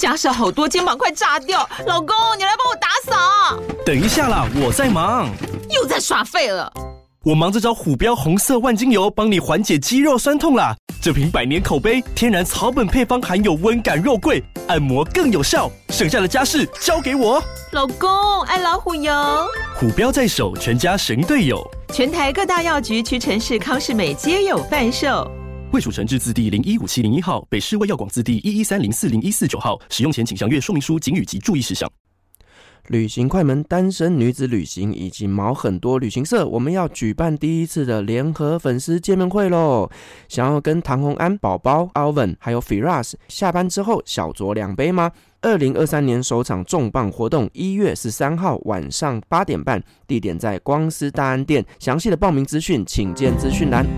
家事好多，肩膀快炸掉。老公，你来帮我打扫。 等一下啦，我在忙。 又在耍废了。 我忙着找虎标红色万金油，帮你缓解肌肉酸痛啦。这瓶100年口碑，天然草本配方，含有温感肉桂，按摩更有效。剩下的家事交给我。 老公，爱老虎油。 虎标在手，全家神队友。 全台各大药局、屈臣氏、康是美皆有贩售。 卫署成字字第015701号，北市卫药广字第113040149号。使用前请详阅说明书、警语及注意事项。 旅行快门单身女子旅行以及毛很多旅行社，我们要举办第一次的联合粉丝见面会咯。想要跟唐红安、宝宝、Alvin 还有 Firas 下班之后小酌2杯吗？2023年首场重磅活动1月13号晚上8点半，地点在光师大安店。详细的报名资讯请见资讯栏。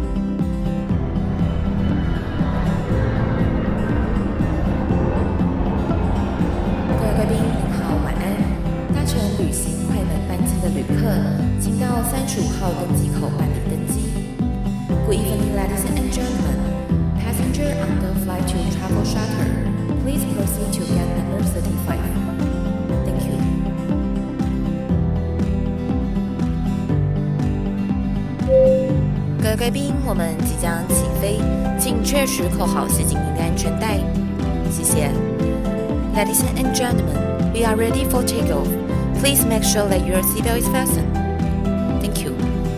请到35号登机口办理登机。Good evening, ladies and gentlemen. Passenger on the flight to Travel Charter, please proceed to gate number 35. Thank you. 各位贵宾，我们即将起飞，请确实扣好系紧您的安全带。谢谢。Ladies and gentlemen, we are ready for takeoff. Please make sure that your seatbelt is fastened.Thank you.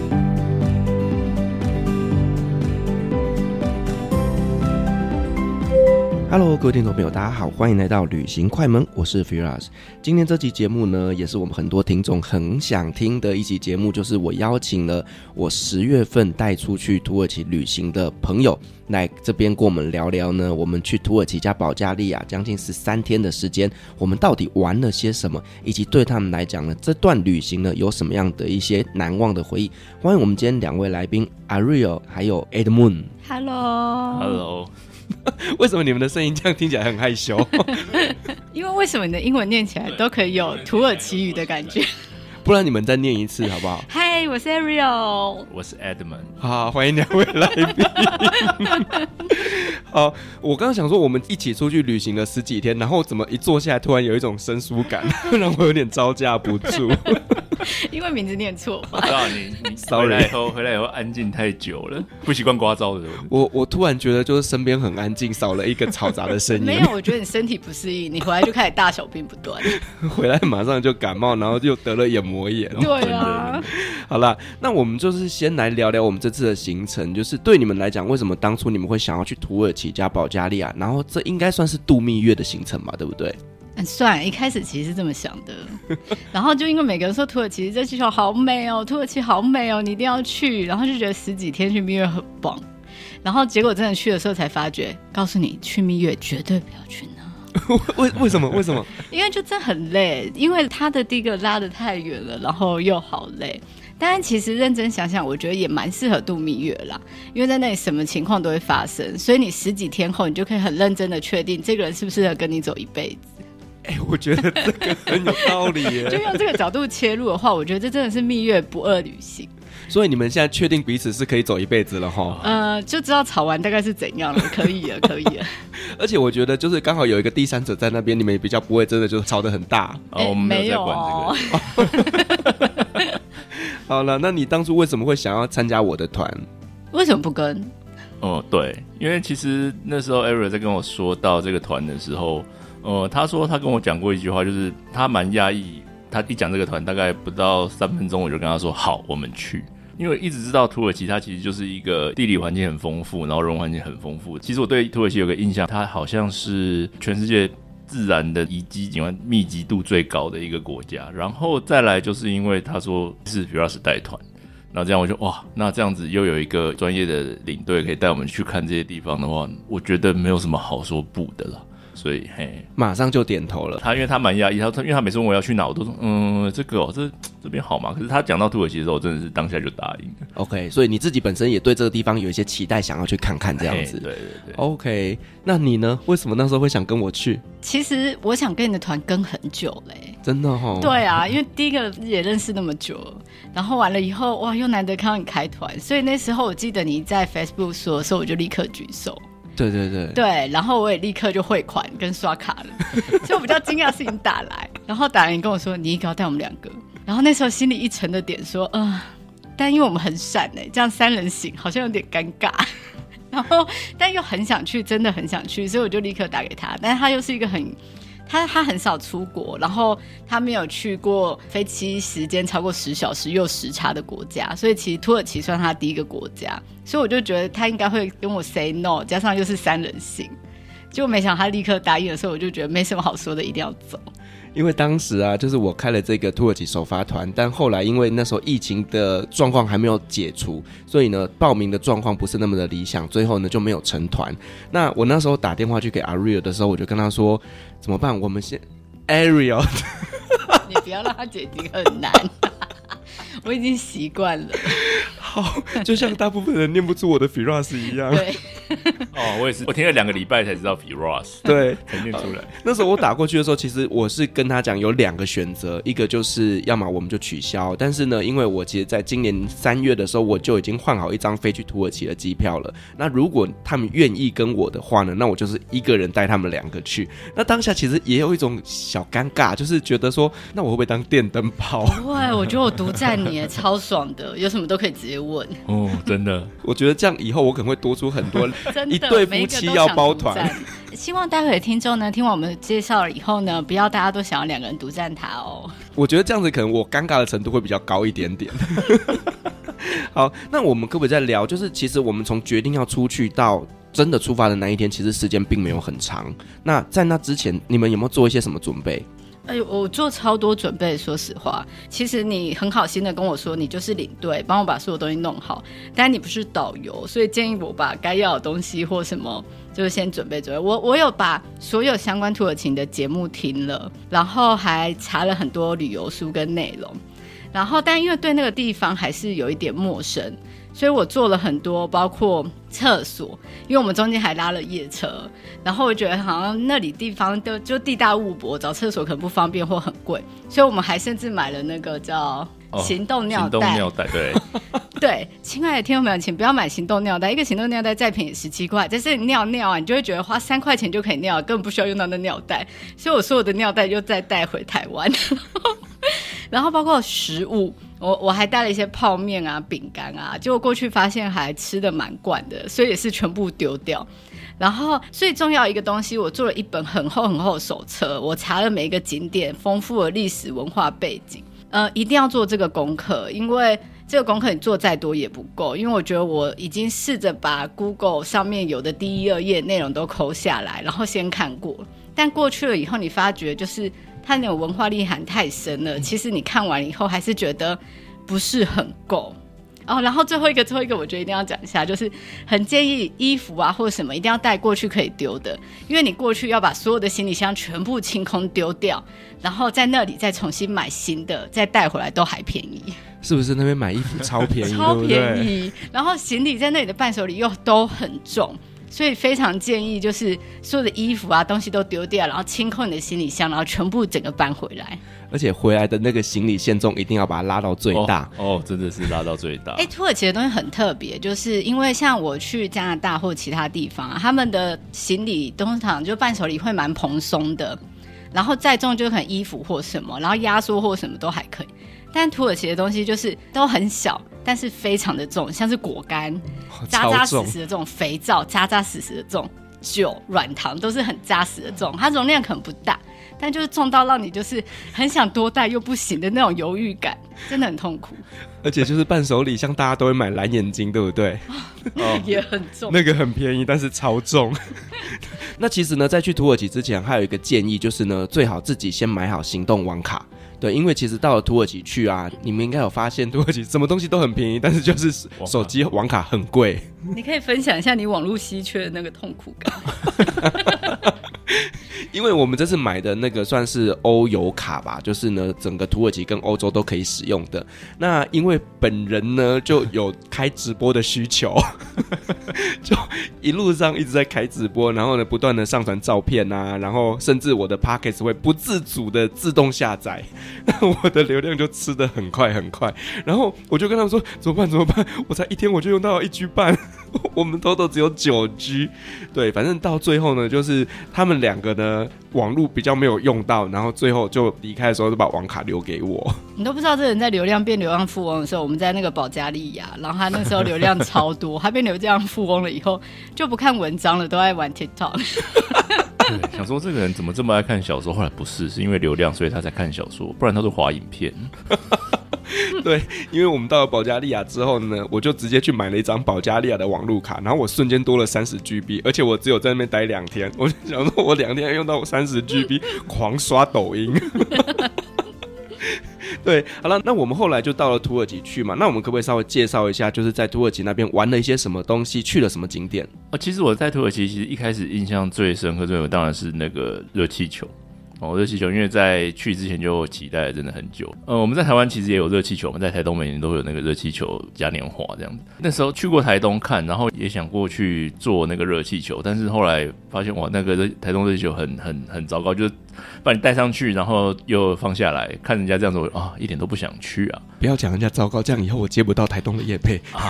Hello， 各位听众朋友，大家好，欢迎来到旅行快门，我是 Firas。今天这期节目呢，也是我们很多听众很想听的一期节目，就是我邀请了我10月份带出去土耳其旅行的朋友来这边跟我们聊聊呢，我们去土耳其加保加利亚将近13天的时间，我们到底玩了些什么，以及对他们来讲呢，这段旅行呢有什么样的一些难忘的回忆。欢迎我们今天2位来宾 Ariel 还有 Edmund。Hello。 为什么你们的声音这样听起来很害羞？ 因为为什么你的英文念起来都可以有土耳其语的感觉？ 不然你们再念一次好不好？ 嗨，我是 Ariel， 我是 Edmund。 好，欢迎2位来宾。好，我刚刚想说我们一起出去旅行了10几天，然后怎么一坐下来突然有一种生疏感，让我有点招架不住。 因为名字念错吧？ 我知道你回来以后安静太久了，不习惯刮噪的。 我突然觉得就是身边很安静，少了一个嘈杂的声音。 没有，我觉得你身体不适应，你回来就开始大小便不断。 回来马上就感冒，然后就得了眼膜炎。 对啊。 好啦，那我们就是先来聊聊我们这次的行程，就是对你们来讲，为什么当初你们会想要去土耳其加保加利亚？然后这应该算是度蜜月的行程吧，对不对？ 算，一开始其实是这么想的，然后就因为每个人说土耳其这气球好美哦，土耳其好美哦，你一定要去，然后就觉得10几天去蜜月很棒，然后结果真的去的时候才发觉，告诉你去蜜月绝对不要去那。 为什么？为什么？ 因为就真的很累，因为它的第一个拉得太远了，然后又好累。当然其实认真想想，我觉得也蛮适合度蜜月啦，因为在那里什么情况都会发生，所以你10几天后你就可以很认真的确定这个人是不是适合跟你走一辈子。 我觉得这个很有道理耶。 就用这个角度切入的话，我觉得这真的是蜜月不二旅行。 所以你们现在确定彼此是可以走一辈子了齁？ 就知道吵完大概是怎样了，可以了，可以了。 而且我觉得就是刚好有一个第三者在那边，你们也比较不会真的就吵得很大。 我们没有在管这个。 好了，那你当初为什么会想要参加我的团？ 为什么不跟？ 对，因为其实那时候 Ariel 在跟我说到这个团的时候，他说他跟我讲过一句话，就是他蛮讶异，他一讲这个团大概不到3分钟，我就跟他说好，我们去。因为一直知道土耳其它其实就是一个地理环境很丰富，然后人文环境很丰富。其实我对土耳其有个印象，它好像是全世界自然的遗迹景观密集度最高的一个国家。然后再来就是因为他说是 Firas 带团，然后这样我就哇，那这样子又有一个专业的领队可以带我们去看这些地方的话，我觉得没有什么好说不的啦。所以马上就点头了。 因为他蛮压抑，因为他每次问我要去哪，我都说这个这边好吗？可是他讲到土耳其的时候，我真的是当下就答应了。 OK， 所以你自己本身也对这个地方有一些期待，想要去看看这样子。 对。 OK， 那你呢？为什么那时候会想跟我去？ 其实我想跟你的团跟很久嘞。 真的齁？ 对啊，因为第一个也认识那么久，然后完了以后，哇，又难得看到你开团，所以那时候我记得你在 Facebook 说的时候，我就立刻举手。 对对对对，然后我也立刻就汇款跟刷卡了，所以我比较惊讶的事情打来，然后打来你跟我说你一个要带我们2个，然后那时候心里一沉的点说但因为我们很闪这样3人行好像有点尴尬，然后但又很想去，真的很想去，所以我就立刻打给他，但是他又是一个他很少出国，然后他没有去过飞机时间超过10小时又时差的国家，所以其实土耳其算他第一个国家，所以我就觉得他应该会跟我 say no， 加上又是3人行，结果没想到他立刻答应的时候，我就觉得没什么好说的，一定要走。 因为当时啊，就是我开了这个土耳其首发团，但后来因为那时候疫情的状况还没有解除，所以呢报名的状况不是那么的理想，最后呢就没有成团。那我那时候打电话去给 Ariel 的时候，我就跟他说怎么办，我们先 Ariel 你不要让他觉得已经很难我已经习惯了。 好，就像大部分人念不出我的 Firas 一样。 对我也是，我听了2个礼拜才知道 Firas， 对， 才念出来。 那时候我打过去的时候，其实我是跟他讲有2个选择，一个就是要么我们就取消，但是呢，因为我其实在今年3月的时候，我就已经换好一张飞去土耳其的机票了。那如果他们愿意跟我的话呢，那我就是一个人带他们2个去。那当下其实也有一种小尴尬，就是觉得说，那我会不会当电灯泡？ 不会，我觉得我独占你超爽的，有什么都可以直接问。 真的， 我觉得这样以后我可能会多出很多真的一对夫妻要包团。 希望待会的听众呢，听完我们介绍了以后呢，不要大家都想要2个人独占它哦。 我觉得这样子可能我尴尬的程度会比较高一点点。好，那我们可不可以再聊，就是其实我们从决定要出去到真的出发的那一天，其实时间并没有很长。那在那之前，你们有没有做一些什么准备？ 我做超多准备，说实话，其实你很好心的跟我说你就是领队，帮我把所有东西弄好，但你不是导游，所以建议我把该要的东西或什么就是先准备。我有把所有相关土耳其的节目听了，然后还查了很多旅游书跟内容，然后但因为对那个地方还是有一点陌生，所以我做了很多，包括厕所，因为我们中间还拉了夜车，然后我觉得好像那里地方就地大物博，找厕所可能不方便或很贵，所以我们还甚至买了那个叫行动尿袋。行动尿袋，对对，亲爱的听众朋友，请不要买行动尿袋，一个行动尿袋再便宜17块，但是你尿啊，你就会觉得花3块钱就可以尿，根本不需要用到那尿袋，所以我所有的尿袋就再带回台湾。然后包括食物，我还带了一些泡面啊、饼干啊，结果过去发现还吃的蛮惯的，所以也是全部丢掉。然后最重要一个东西，我做了一本很厚很厚的手册，我查了每一个景点，丰富的历史文化背景。一定要做这个功课，因为这个功课你做再多也不够，因为我觉得我已经试着把 Google 上面有的第1、2页内容都抠下来，然后先看过，但过去了以后你发觉就是它那种文化内涵太深了，其实你看完以后还是觉得不是很够。然后最后一个我觉得一定要讲一下，就是很建议衣服啊或什么一定要带过去可以丢的，因为你过去要把所有的行李箱全部清空丢掉，然后在那里再重新买新的再带回来都还便宜。 是不是那边买衣服超便宜？ 超便宜，然后行李在那里的伴手礼又都很重，所以非常建议就是所有的衣服啊东西都丢掉，然后清空你的行李箱，然后全部整个搬回来， 而且回来的那个行李限重一定要把它拉到最大。 真的是拉到最大。 土耳其的东西很特别，就是因为像我去加拿大或其他地方他们的行李通常就伴手礼会蛮蓬松的，然后再重就可能衣服或什么，然后压缩或什么都还可以，但土耳其的东西就是都很小，但是非常的重，像是果干扎扎实实的这种肥皂，扎扎实实的这种酒软糖都是很扎实的重，它容量可能不大，但就是重到让你就是很想多带又不行的那种犹豫感，真的很痛苦。 而且就是伴手礼，像大家都会买蓝眼睛，对不对？ 也很重， 那个很便宜，但是超重。那其实呢，在去土耳其之前，还有一个建议，就是呢，最好自己先买好行动网卡。对，因为其实到了土耳其去啊，你们应该有发现，土耳其什么东西都很便宜，但是就是手机网卡很贵。 你可以分享一下你网络稀缺的那个痛苦感。 因为我们这次买的那个算是欧游卡吧，就是呢整个土耳其跟欧洲都可以使用的。那因为本人呢就有开直播的需求，就一路上一直在开直播，然后呢不断的上传照片啊，然后甚至我的 Podcast 会不自主的自动下载，那我的流量就吃得很快很快。然后我就跟他们说怎么办，我才1天我就用到1G半， 我们total只有9G。 对，反正到最后呢，就是他们2个呢网路比较没有用到，然后最后就离开的时候就把网卡留给我。 你都不知道这人在流量变流量富翁的时候，我们在那个保加利亚，然后他那时候流量超多，他变流量富翁了以后就不看文章了，都在玩 TikTok。 对，想说这个人怎么这么爱看小说，后来不是因为流量所以他才看小说，不然他都滑影片。 对，因为我们到了保加利亚之后呢，我就直接去买了一张保加利亚的网路卡，然后我瞬间多了30GB， 而且我只有在那边待2天，我就想说我2天用到我30GB， 狂刷抖音。对，好了，那我们后来就到了土耳其去嘛，那我们可不可以稍微介绍一下，就是在土耳其那边玩了一些什么东西，去了什么景点？ 其实我在土耳其其实一开始印象最深刻当然是那个热气球。热气球，因为在去之前就期待了真的很久。我们在台湾其实也有热气球，我们在台东每年都会有那个热气球嘉年华这样子。那时候去过台东看，然后也想过去做那个热气球，但是后来发现哇，那个台东热气球很糟糕，就是把你带上去，然后又放下来，看人家这样子，一点都不想去啊！ 不要讲人家糟糕，这样以后我接不到台东的业配啊。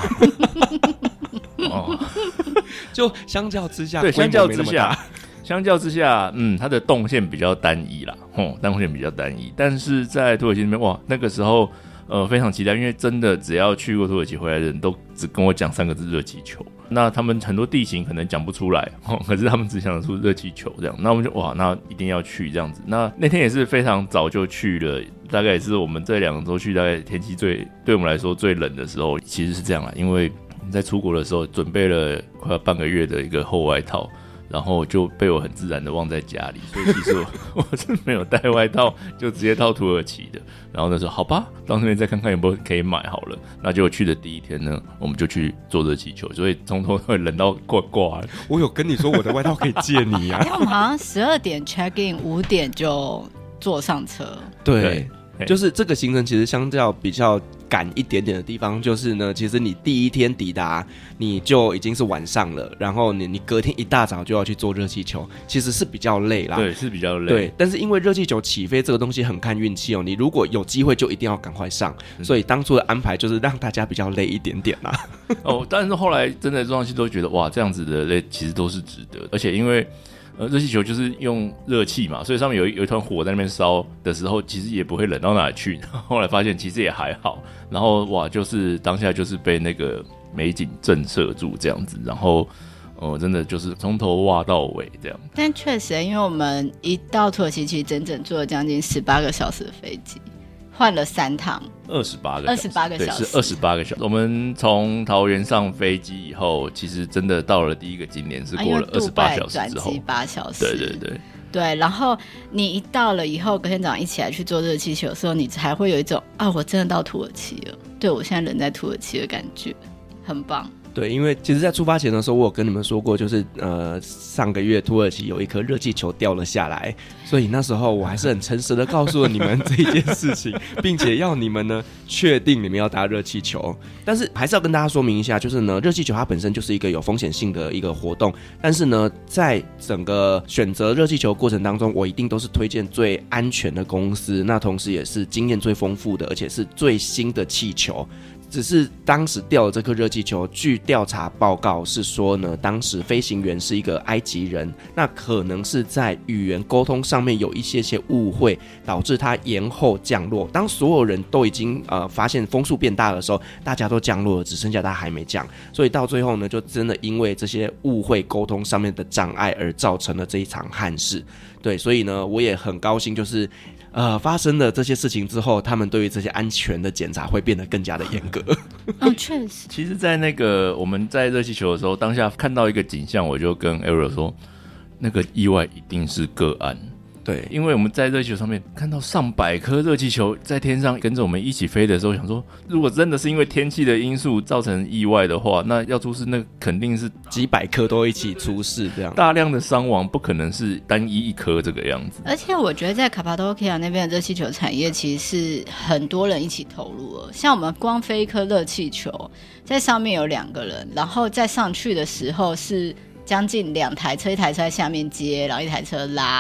就相较之下， 对，相较之下，它的动线比较单一啦，动线比较单一。但是在土耳其那边，哇，那个时候非常期待，因为真的只要去过土耳其回来的人都只跟我讲3个字热气球。那他们很多地形可能讲不出来，可是他们只想得出热气球这样。那我们就哇，那一定要去这样子。那天也是非常早就去了，大概也是我们这2周去，大概天气对我们来说最冷的时候，其实是这样啦，因为在出国的时候准备了快要半个月的一个厚外套。然后就被我很自然的忘在家里，所以其实我是没有带外套，就直接到土耳其的。然后那时候好吧，到那边再看看有没有可以买好了。那就去的第一天呢，我们就去坐热气球，所以从头到尾冷到挂了。 我有跟你说我的外套可以借你啊。 我们好像12点 check in，5点就坐上车。 对，就是这个行程其实相较比较赶一点点的地方，就是呢，其实你第一天抵达你就已经是晚上了，然后你隔天一大早就要去坐热气球，其实是比较累啦。 对，是比较累。 对，但是因为热气球起飞这个东西很看运气哦，你如果有机会就一定要赶快上，所以当初的安排就是让大家比较累一点点啦。 但是后来真的撞上去都觉得哇，这样子的累其实都是值得，而且因为热气球就是用热气嘛，所以上面有一团火在那边烧的时候，其实也不会冷到哪里去。后来发现其实也还好，然后哇，就是当下就是被那个美景震慑住这样子，然后真的就是从头挖到尾这样。 但确实，因为我们一到土耳其，其实整整坐了将近18个小时的飞机。换了3趟 ，28个小时， 对，是 28个小时。我们从桃园上飞机以后，其实真的到了第一个景点是过了28小时之后， 转机8小时， 对。 然后你一到了以后，隔天早上一起来去坐热气球的时候，你才会有一种我真的到土耳其了，对，我现在人在土耳其的感觉，很棒。 对，因为其实在出发前的时候我有跟你们说过，就是上个月土耳其有一颗热气球掉了下来，所以那时候我还是很诚实的告诉了你们这一件事情，并且要你们呢确定你们要搭热气球。但是还是要跟大家说明一下，就是呢热气球它本身就是一个有风险性的一个活动，但是呢在整个选择热气球过程当中，我一定都是推荐最安全的公司，那同时也是经验最丰富的，而且是最新的气球。只是当时掉的这颗热气球，据调查报告是说呢，当时飞行员是一个埃及人，那可能是在语言沟通上面有一些误会，导致他延后降落。当所有人都已经发现风速变大的时候，大家都降落了，只剩下他还没降，所以到最后呢，就真的因为这些误会沟通上面的障碍而造成了这一场憾事。对，所以呢，我也很高兴，就是发生了这些事情之后，他们对于这些安全的检查会变得更加的严格。 确实。 其实在那个我们在热气球的时候，当下看到一个景象，我就跟 Ariel 说，那个意外一定是个案。对，因为我们在热气球上面看到上百颗热气球在天上跟着我们一起飞的时候，想说如果真的是因为天气的因素造成意外的话，那要出事那肯定是几百颗都一起出事，这样大量的伤亡，不可能是单一颗这个样子。 而且我觉得在卡帕多奇亚那边的热气球产业其实是很多人一起投入了，像我们光飞一颗热气球在上面有2个人，然后再上去的时候是将近2台车，一台车在下面接，然后一台车拉，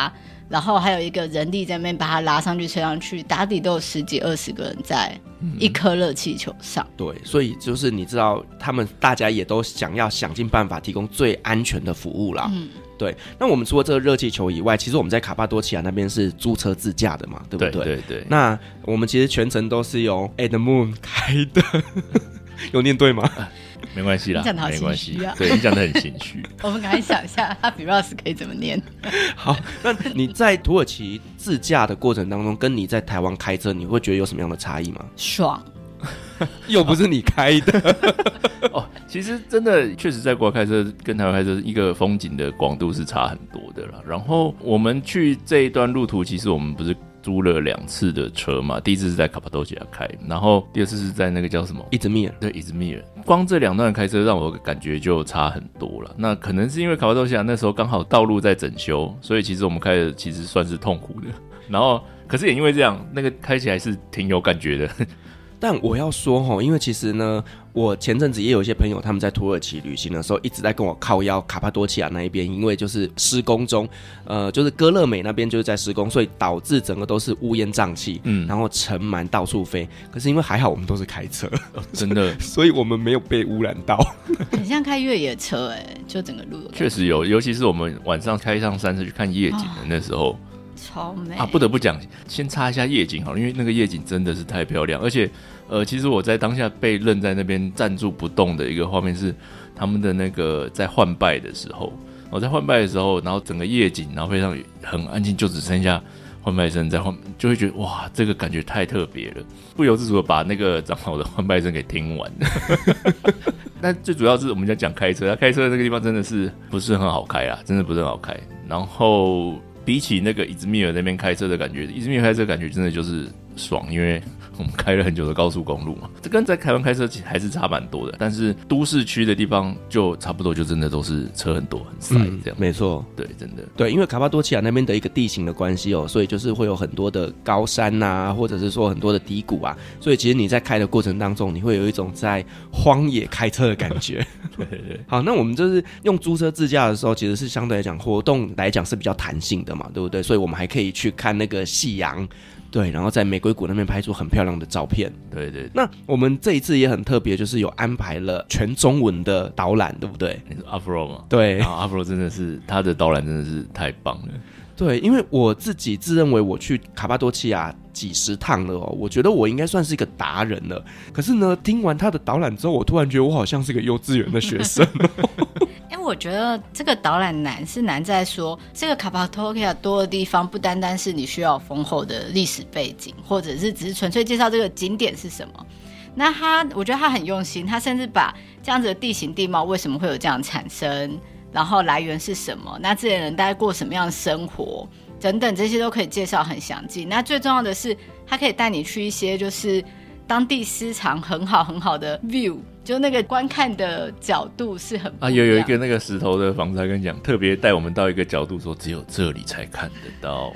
然后还有一个人力在那边把它拉上去车上去，打底都有10几20个人在一颗热气球上。 对，所以就是你知道他们大家也都想要想尽办法提供最安全的服务啦。对，那我们除了这个热气球以外，其实我们在卡帕多奇亚那边是租车自驾的嘛，对不对？ 对对对。 那我们其实全程都是由 Edmund 开的，有念对吗？ 没关系啦， 你讲得好没关系心虚啊。 对，你讲得很心虚。 我们赶快想一下，他 Firas 可以怎么念？ 好，那你在土耳其自驾的过程当中，跟你在台湾开车，你会觉得有什么样的差异吗？ 爽。 又不是你开的。 哦，其实真的确实在国外开车跟台湾开车一个风景的广度是差很多的啦。然后我们去这一段路途，其实我们不是租了2次的车嘛，第一次是在卡帕多奇亚开，然后第二次是在那个叫什么伊兹密尔， 对，伊兹密尔。光这2段开车让我感觉就差很多了。那可能是因为卡帕多奇亚那时候刚好道路在整修，所以其实我们开的其实算是痛苦的。然后可是也因为这样，那个开起来是挺有感觉的。 但我要说因为其实呢，我前阵子也有一些朋友他们在土耳其旅行的时候一直在跟我靠腰卡帕多奇亚那一边，因为就是施工中就是哥勒美那边就是在施工，所以导致整个都是乌烟瘴气，然后尘螨到处飞。可是因为还好我们都是开车， 真的所以我们没有被污染到。 很像开越野车就整个路确实有，尤其是我们晚上开上山去看夜景的那时候， 超美啊！不得不讲，先插一下夜景好了，因为那个夜景真的是太漂亮，而且其实我在当下被愣在那边站住不动的一个画面是他们的那个在换拜的时候，我在换拜的时候，然后整个夜景，然后非常很安静，就只剩下换拜声在换，就会觉得哇，这个感觉太特别了，不由自主的把那个长老的换拜声给听完。但最主要是我们在讲开车，开车的那个地方真的是不是很好开啊，真的不是很好开。然后比起那个伊兹密尔那边开车的感觉，伊兹密尔开车的感觉真的就是爽，因为我们开了很久的高速公路嘛，这跟在台湾开车还是差蛮多的。但是都市区的地方就差不多，就真的都是车很多很塞这样。 没错， 对，真的对，因为卡帕多奇亚那边的一个地形的关系所以就是会有很多的高山啊，或者是说很多的低谷啊，所以其实你在开的过程当中，你会有一种在荒野开车的感觉。 对对。 好，那我们就是用租车自驾的时候，其实是相对来讲活动来讲是比较弹性的嘛，对不对？所以我们还可以去看那个夕阳。对，然后在玫瑰谷那边拍出很漂亮的照片。 对对。 那我们这一次也很特别，就是有安排了全中文的导览，对不对？ 你说 Afro 吗？ 对 ，Afro 真的是他的导览真的是太棒了。 对，因为我自己自认为我去卡帕多奇亚几十趟了我觉得我应该算是一个达人了。可是呢，听完他的导览之后，我突然觉得我好像是个幼稚园的学生。 我觉得这个导览难是难在说，这个卡帕多奇亚多的地方不单单是你需要丰厚的历史背景，或者是只是纯粹介绍这个景点是什么。那我觉得他很用心，他甚至把这样子的地形地貌为什么会有这样产生，然后来源是什么，那这些人大概过什么样的生活等等，这些都可以介绍很详尽。那最重要的是，他可以带你去一些就是当地私藏很好很好的 view， 就那个观看的角度是很不一样有一个那个石头的房子，他跟你讲，特别带我们到一个角度说，只有这里才看得到。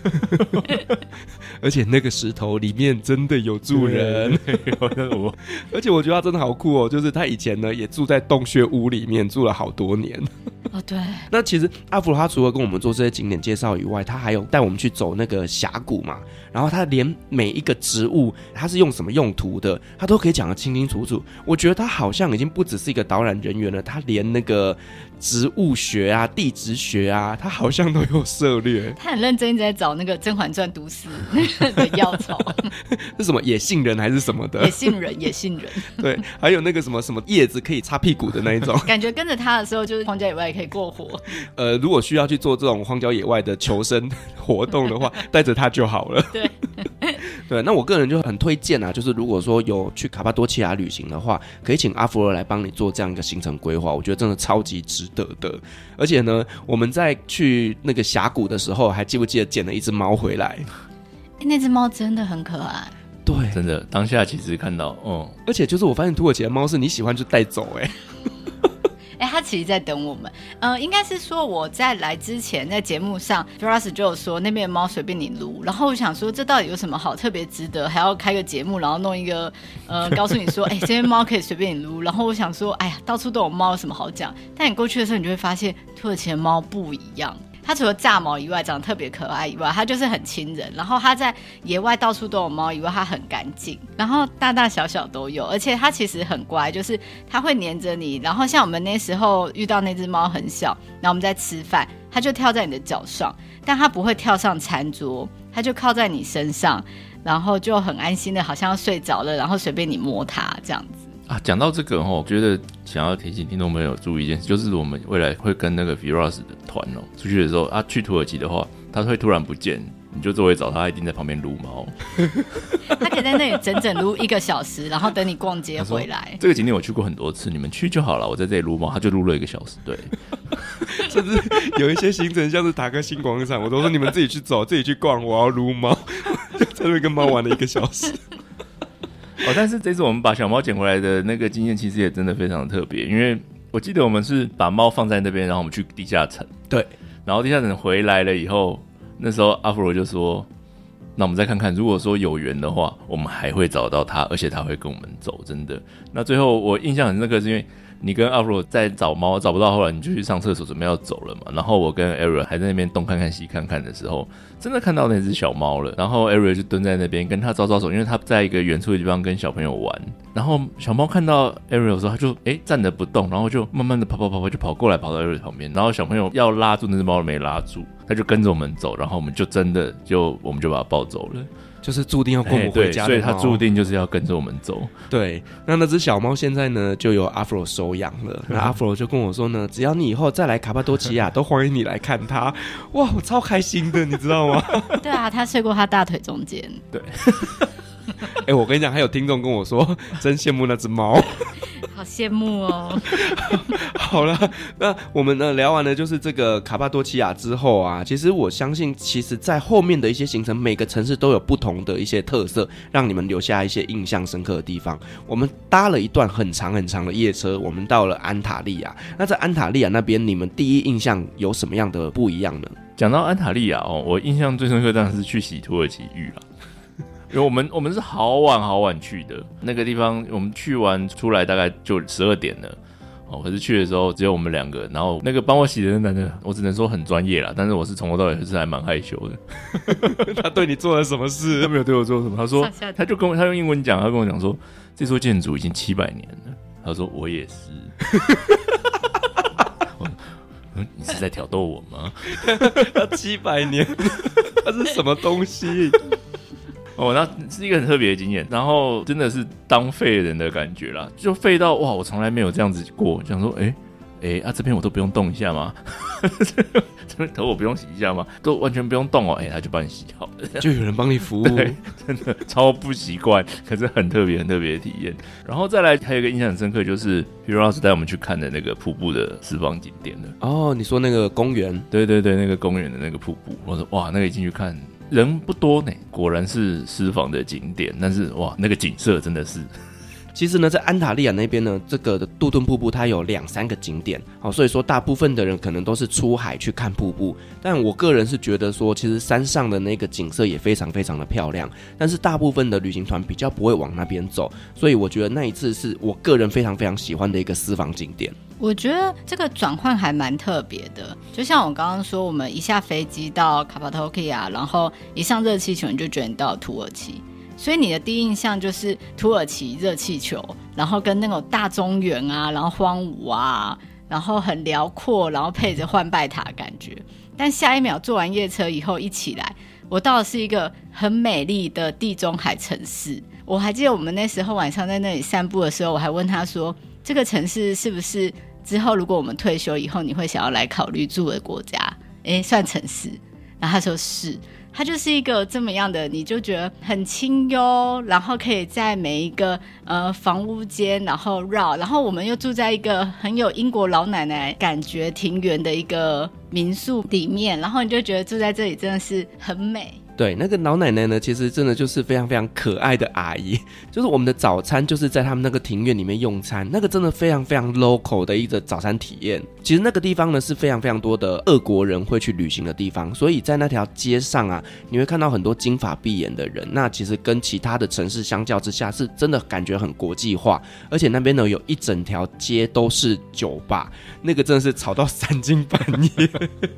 而且那个石头里面真的有住人。而且我觉得他真的好酷就是他以前呢也住在洞穴屋里面住了好多年。 对。 那其实阿弗罗他除了跟我们做这些景点介绍以外，他还有带我们去走那个峡谷嘛，然后他连每一个植物他是用什么用途的，他都可以讲得清清楚楚。我觉得他好像已经不只是一个导览人员了，他连那个植物学啊、地质学啊，他好像都有涉猎。 他很认真在找那个《甄嬛传》都市的药草。 是什么野杏仁还是什么的？ 野杏仁。 对，还有那个什么叶子可以擦屁股的那一种。 感觉跟着他的时候，就是荒郊野外也可以过活。 如果需要去做这种荒郊野外的求生活动的话，带着他就好了。 对。 对，那我个人就很推荐就是如果说有去卡帕多奇亚旅行的话，可以请阿弗罗来帮你做这样一个行程规划，我觉得真的超级值得的。而且呢，我们在去那个峡谷的时候，还记不记得捡了一只猫回来？ 那只猫真的很可爱。 对， 真的，当下其实看到而且就是我发现土耳其的猫是你喜欢就带走他其实在等我们。应该是说我在来之前在节目上 Firas 就有说那边的猫随便你撸，然后我想说这到底有什么好特别值得还要开个节目，然后弄一个告诉你说这些猫可以随便你撸。然后我想说哎呀，到处都有猫有什么好讲，但你过去的时候你就会发现土耳其的猫不一样， 它除了炸毛以外长得特别可爱以外，它就是很亲人，然后它在野外到处都有猫以外，它很干净，然后大大小小都有，而且它其实很乖，就是它会黏着你，然后像我们那时候遇到那只猫很小，然后我们在吃饭，它就跳在你的脚上，但它不会跳上餐桌，它就靠在你身上，然后就很安心的好像要睡着了，然后随便你摸它这样子啊。讲到这个我觉得想要提醒听众朋友注意一件事，就是我们未来会跟那个 Firas 的团出去的时候啊，去土耳其的话，他会突然不见，你就周围找他，一定在旁边撸猫。 他可以在那里整整撸1个小时，然后等你逛街回来。 这个景点我去过很多次，你们去就好了，我在这里撸猫，他就撸了1个小时。对， 甚至有一些行程像是塔克新广场，我都说你们自己去走，自己去逛，我要撸猫，就在那边跟猫玩了1个小时。 但是这次我们把小猫捡回来的那个经验，其实也真的非常特别，因为我记得我们是把猫放在那边，然后我们去地下城， 对， 然后地下城回来了以后，那时候阿弗罗就说，那我们再看看，如果说有缘的话，我们还会找到它，而且它会跟我们走，真的。那最后我印象很深刻，是因为你跟阿弗罗在找猫，找不到，后来你就去上厕所准备要走了嘛，然后我跟 Ariel 还在那边东看看西看看的时候，真的看到那只小猫了，然后 Ariel 就蹲在那边跟他招招手，因为他在一个远处的地方跟小朋友玩，然后小猫看到 Ariel 的时候，他就站着不动，然后就慢慢的跑就跑过来，跑到 Ariel 旁边，然后小朋友要拉住那只猫没拉住，他就跟着我们走，然后我们就真的我们就把它抱走了。 就是注定要跟我们回家的猫， 所以它注定就是要跟着我们走。 对，那只小猫现在呢就由阿弗罗收养了。那阿弗罗就跟我说呢，只要你以后再来卡帕多奇亚，都欢迎你来看它。哇，我超开心的，你知道吗？ 对啊，他睡过他大腿中间。 对。 我跟你讲，还有听众跟我说，真羡慕那只猫。 好羡慕哦。 好了，那我们呢聊完了就是这个卡帕多奇亚之后啊，其实我相信，其实在后面的一些行程，每个城市都有不同的一些特色，让你们留下一些印象深刻的地方。我们搭了一段很长很长的夜车，我们到了安塔利亚。那在安塔利亚那边，你们第一印象有什么样的不一样呢？ 讲到安塔利亚我印象最深刻当然是去洗土耳其浴了。因为我们是好晚去的，那个地方我们去完出来大概就12点了。可是去的时候只有我们2个，然后那个帮我洗的男的，我只能说很专业啦，但是我是从头到尾是还蛮害羞的。 他对你做了什么事？ 他没有对我做什么，他说他用英文讲，他跟我讲说这座建筑已经700年了，他说我也是。你是在挑逗我吗？ 他700年，他是什么东西？ 那是一个很特别的经验，然后真的是当废人的感觉啦，就废到哇，我从来没有这样子过，想说这边我都不用动一下吗？这边头我不用洗一下吗？都完全不用动他就帮你洗好了， 就有人帮你服务。 对，真的超不习惯，可是很特别的体验。然后再来还有一个印象很深刻，就是 Firas 带我们去看的那个瀑布的私房景点了。 你说那个公园？ 对，那个公园的那个瀑布，我说哇，那个一进去看人不多呢，果然是私房的景点，但是哇，那个景色真的是。 其实呢，在安塔利亚那边呢，这个杜顿瀑布它有2-3个景点，所以说大部分的人可能都是出海去看瀑布。但我个人是觉得说，其实山上的那个景色也非常非常的漂亮，但是大部分的旅行团比较不会往那边走，所以我觉得那一次是我个人非常非常喜欢的一个私房景点。 我觉得这个转换还蛮特别的，就像我刚刚说，我们一下飞机到卡帕多奇亚，然后一上热气球你就觉得你到了土耳其。所以你的第一印象就是土耳其热气球，然后跟那种大中原啊，然后荒芜啊，然后很辽阔，然后配着幻拜塔的感觉。但下一秒坐完夜车以后一起来，我到的是一个很美丽的地中海城市。我还记得我们那时候晚上在那里散步的时候，我还问他说，这个城市是不是之后如果我们退休以后你会想要来考虑住的国家？算城市。然后他说是，它就是一个这么样的，你就觉得很清幽，然后可以在每一个房屋间然后绕，然后我们又住在一个很有英国老奶奶感觉庭园的一个民宿里面，然后你就觉得住在这里真的是很美。 对，那个老奶奶呢，其实真的就是非常非常可爱的阿姨，就是我们的早餐就是在他们那个庭院里面用餐，那个真的非常非常 local 的一个早餐体验。其实那个地方呢是非常非常多的俄国人会去旅行的地方，所以在那条街上啊，你会看到很多金发碧眼的人，那其实跟其他的城市相较之下是真的感觉很国际化，而且那边呢有一整条街都是酒吧，那个真的是吵到3更半夜。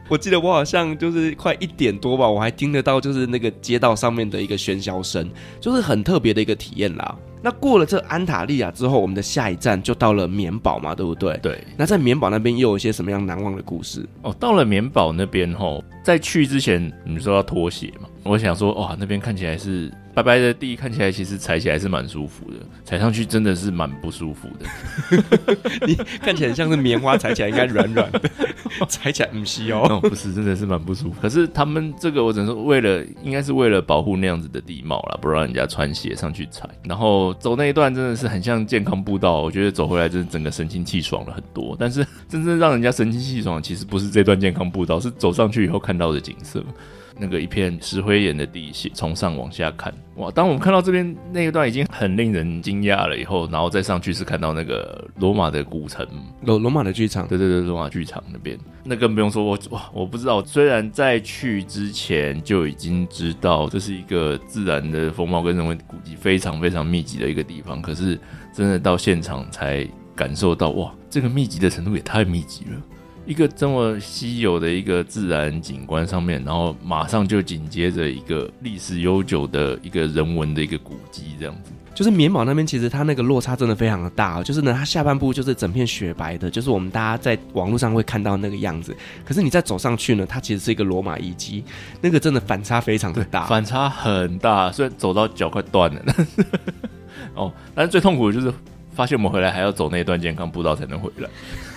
我记得我好像就是快1点多吧，我还听得到就是那个街道上面的一个喧嚣声，就是很特别的一个体验啦。那过了这安塔利亚之后，我们的下一站就到了棉堡嘛，对不对？ 对。 那在棉堡那边又有一些什么样难忘的故事？ 到了棉堡那边在去之前你们说要脱鞋嘛，我想说哇，那边看起来是白白的地，看起来其实踩起来是蛮舒服的，踩上去真的是蛮不舒服的。 你看起来像是棉花，踩起来应该软软的，踩起来不是不是，真的是蛮不舒服。可是他们这个我只能说应该是为了保护那样子的地貌啦，不让人家穿鞋上去踩。然后走那一段真的是很像健康步道，我觉得走回来真的整个神清气爽了很多。但是真正让人家神清气爽的其实不是这段健康步道，是走上去以后看到的景色。那个一片石灰岩的地形，从上往下看，哇！当我们看到这边那一段已经很令人惊讶了以后，然后再上去是看到那个罗马的古城， 罗马的剧场， 对，罗马剧场那边，那更不用说，我不知道，虽然在去之前就已经知道这是一个自然的风貌跟人文古迹非常非常密集的一个地方，可是真的到现场才感受到，哇，这个密集的程度也太密集了。一个这么稀有的一个自然景观上面，然后马上就紧接着一个历史悠久的一个人文的一个古迹，这样子。 就是棉堡那边其实它那个落差真的非常的大，就是呢它下半部就是整片雪白的，就是我们大家在网络上会看到那个样子，可是你再走上去呢，它其实是一个罗马遗迹，那个真的反差非常的大， 反差很大，虽然走到脚快断了但是最痛苦的就是发现我们回来还要走那一段健康步道才能回来。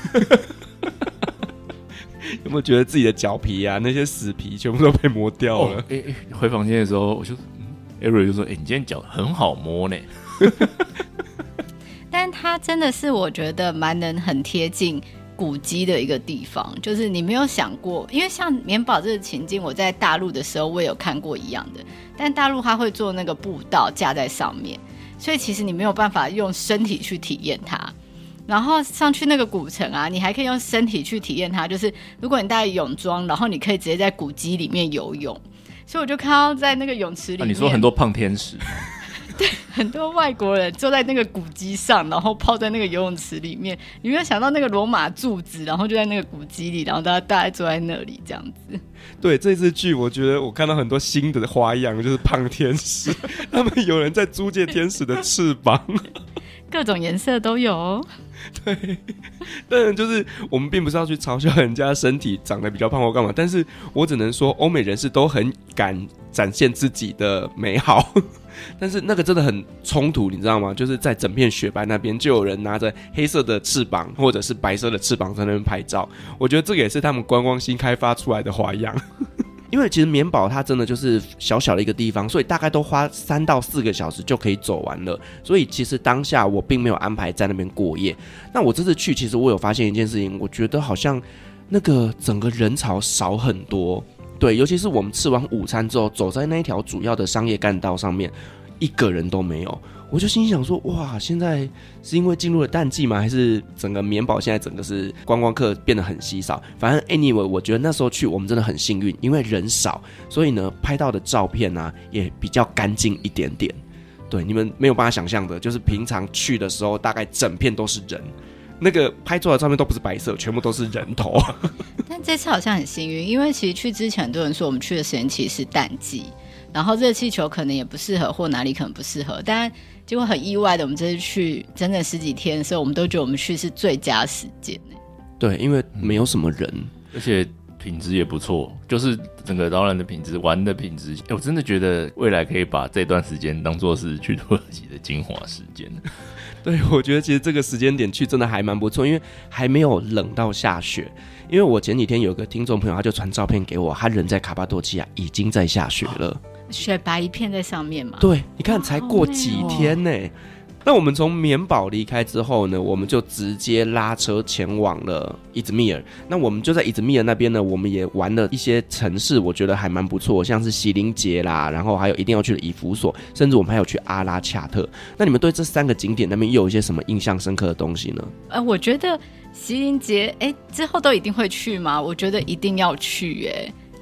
有没有觉得自己的脚皮啊那些死皮全部都被磨掉了？ 回房间的时候我就Ariel 就说你今天脚很好摸呢。 但它真的是我觉得蛮能很贴近古迹的一个地方，就是你没有想过，因为像棉堡这个情境我在大陆的时候我也有看过一样的，但大陆它会做那个步道架在上面，所以其实你没有办法用身体去体验它。然后上去那个古城啊，你还可以用身体去体验它，就是如果你带泳装，然后你可以直接在古迹里面游泳。所以我就看到在那个泳池里面， 你说很多胖天使对，很多外国人坐在那个古迹上，然后泡在那个游泳池里面，你没有想到那个罗马柱子，然后就在那个古迹里，然后大家坐在那里这样子。 对，这次剧我觉得我看到很多新的花样，就是胖天使他们有人在租借天使的翅膀各种颜色都有哦。 对，当然就是我们并不是要去嘲笑人家身体长得比较胖或干嘛，但是我只能说欧美人士都很敢展现自己的美好但是那个真的很冲突，你知道吗？就是在整片雪白那边就有人拿着黑色的翅膀或者是白色的翅膀在那边拍照，我觉得这个也是他们观光新开发出来的花样因为其实棉堡它真的就是小小的一个地方，所以大概都花3到4个小时就可以走完了，所以其实当下我并没有安排在那边过夜。那我这次去其实我有发现一件事情，我觉得好像那个整个人潮少很多，对，尤其是我们吃完午餐之后走在那一条主要的商业干道上面，一个人都没有。我就心想说，哇，现在是因为进入了淡季吗？还是整个棉堡现在整个是观光客变得很稀少？反正 anyway， 我觉得那时候去我们真的很幸运，因为人少，所以呢拍到的照片啊也比较干净一点点。对，你们没有办法想象的，就是平常去的时候大概整片都是人，那个拍出来的照片都不是白色，全部都是人头但这次好像很幸运，因为其实去之前很多人说我们去的时间其实是淡季，然后热气球可能也不适合，或哪里可能不适合，但结果很意外的，我们这次去整整10几天的时候，我们都觉得我们去是最佳时间。 对，因为没有什么人， 而且品质也不错，就是整个导览的品质、玩的品质，我真的觉得未来可以把这段时间当作是去土耳其的精华时间。 对，我觉得其实这个时间点去真的还蛮不错，因为还没有冷到下雪。因为我前几天有个听众朋友，他就传照片给我，他人在卡帕多奇亚已经在下雪了， 雪白一片在上面嘛。 对，你看才过几天呢。那我们从棉堡离开之后呢，我们就直接拉车前往了伊兹密尔。那我们就在伊兹密尔那边呢，我们也玩了一些城市，我觉得还蛮不错，像是锡林节啦，然后还有一定要去的以弗所，甚至我们还有去阿拉恰特。那你们对这3个景点那边又有一些什么印象深刻的东西呢？ 我觉得锡林节之后都一定会去吗？我觉得一定要去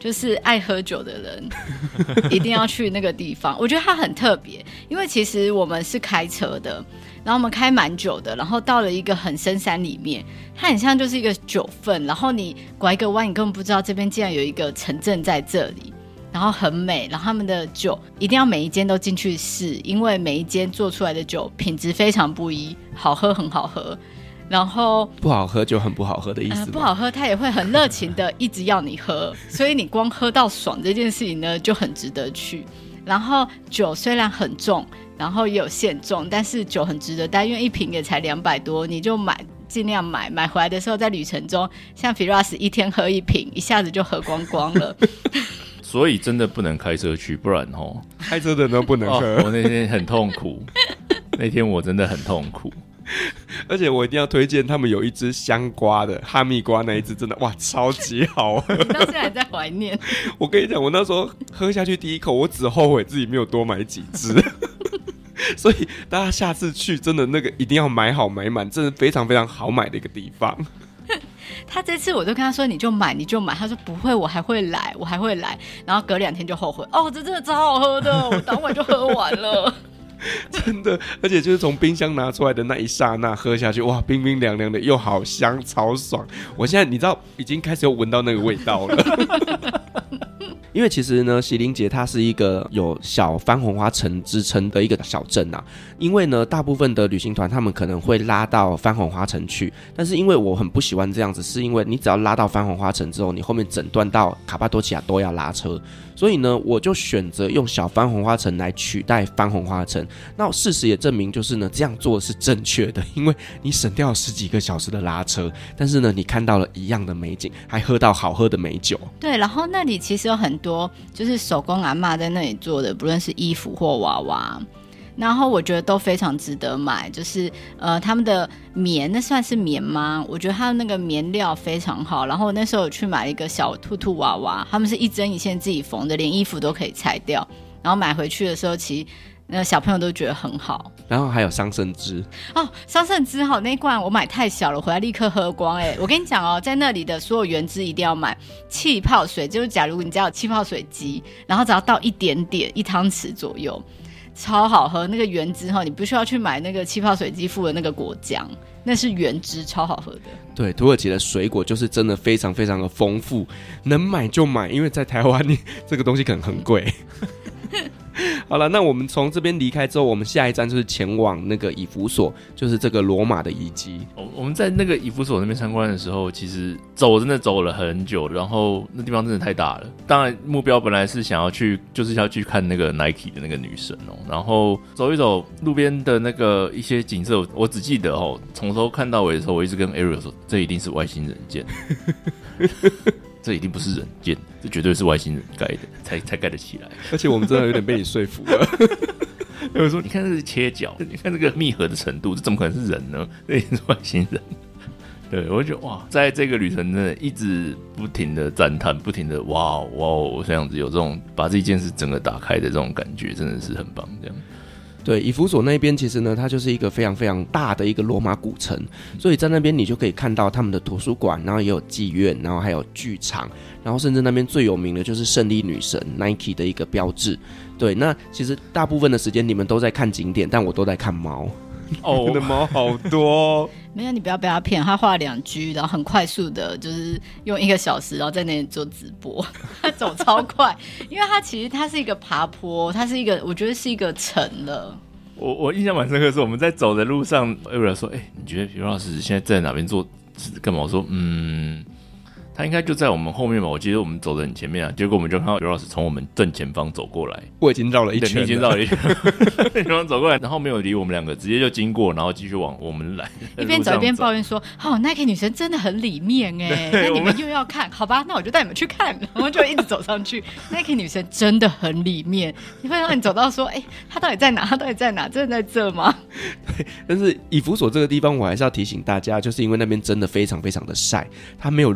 就是爱喝酒的人一定要去那个地方。我觉得它很特别，因为其实我们是开车的，然后我们开蛮久的，然后到了一个很深山里面，它很像就是一个酒份，然后你拐一个弯，你根本不知道这边竟然有一个城镇在这里，然后很美，然后他们的酒一定要每一间都进去试，因为每一间做出来的酒品质非常不一，好喝很好喝，然后不好喝就很不好喝的意思吗？ 不好喝他也会很热情的一直要你喝，所以你光喝到爽这件事情呢就很值得去。然后酒虽然很重，然后也有限重，但是酒很值得带，因为一瓶也才200多，你就买，尽量买回来的时候在旅程中，像 Firas 一天喝1瓶，一下子就喝光光了。 所以真的不能开车去，不然开车的人都不能喝。 我那天很痛苦，那天我真的很痛苦。 而且我一定要推荐他们有一支香瓜的哈密瓜，那一支真的哇超级好喝。 你到现在还在怀念？ 我跟你讲，我那时候喝下去第一口，我只后悔自己没有多买几支。所以大家下次去真的那个一定要买好买满，真的非常非常好买的一个地方。 他这次我就跟他说你就买，他说不会，我还会来，然后隔2天就后悔，这真的超好喝的，我当晚就喝完了。 真的，而且就是从冰箱拿出来的那一刹那喝下去，哇，冰冰凉凉的又好香，超爽。我现在你知道已经开始有闻到那个味道了。因为其实呢，喜灵节它是一个有小番红花城之称的一个小镇啊。因为呢，大部分的旅行团他们可能会拉到番红花城去，但是因为我很不喜欢这样子，是因为你只要拉到番红花城之后，你后面整段到卡巴多奇亚都要拉车，所以呢，我就选择用小番红花城来取代番红花城。那事实也证明，就是呢，这样做是正确的，因为你省掉了10几个小时的拉车，但是呢，你看到了一样的美景，还喝到好喝的美酒。 对，然后那里其实有很多就是手工阿嬷在那里做的，不论是衣服或娃娃，然后我觉得都非常值得买。就是他们的棉，那算是棉吗？我觉得他的那个棉料非常好。然后我那时候有去买一个小兔兔娃娃，他们是一针一线自己缝的，连衣服都可以裁掉。然后买回去的时候，其实小朋友都觉得很好。 然后还有桑葚汁桑葚汁好，那一罐我买太小了，回来立刻喝光。我跟你讲在那里的所有原汁一定要买。气泡水就是假如你家有气泡水机，然后只要倒一点点，1汤匙左右，超好喝。那个原汁你不需要去买那个气泡水机附的那个果浆，那是原汁，超好喝的。 对，土耳其的水果就是真的非常非常的丰富，能买就买，因为在台湾这个东西可能很贵。好了，那我们从这边离开之后，我们下一站就是前往那个以弗所，就是这个罗马的遗迹。 我们在那个以弗所那边参观的时候，其实真的走了很久，然后那地方真的太大了。当然目标本来是想要去，就是要去看那个 Nike 的那个女神然后走一走路边的那个一些景色，我只记得从头看到尾的时候，我一直跟 Ariel 说，这一定是外星人建。这一定不是人建，这绝对是外星人盖的，才盖得起来。 而且我们真的有点被你说服了。 我说，你看这是切角，你看这个密合的程度，这怎么可能是人呢？这一定是外星人。对，我就觉得哇，在这个旅程真的一直不停的赞叹，不停的哇哦，这样子有这种把这一件事整个打开的这种感觉，真的是很棒。这样。 对，以弗所那边其实呢，它就是一个非常非常大的一个罗马古城，所以在那边你就可以看到他们的图书馆，然后也有妓院，然后还有剧场，然后甚至那边最有名的就是胜利女神 Nike 的一个标志。对，那其实大部分的时间你们都在看景点，但我都在看猫。我的猫好多没有，你不要被他骗，他画2G，然后很快速的，就是用1个小时，然后在那里做直播，他走超快，因为他其实他是一个爬坡，他是一个，我觉得是一个城了。 我印象蛮深刻的是，我们在走的路上，有人说：“你觉得皮老师现在在哪边做干嘛？”我说：“他应该就在我们后面吧，我记得我们走得很前面啊。”结果我们就看到刘老师从我们正前方走过来， 我已经绕了一圈了， 你已经绕了一圈，正前方走过来，然后没有理我们2个，直接就经过，然后继续往我们来， 一边走一边抱怨说：“Nike 女神真的很里面那你们又要看，好吧？那我就带你们去看。”然后就一直走上去，Nike 女神真的很里面，你会让你走到说：“她到底在哪？她到底在哪？真的在这吗？” 对，但是以弗所这个地方，我还是要提醒大家，就是因为那边真的非常非常的晒，它没有任何的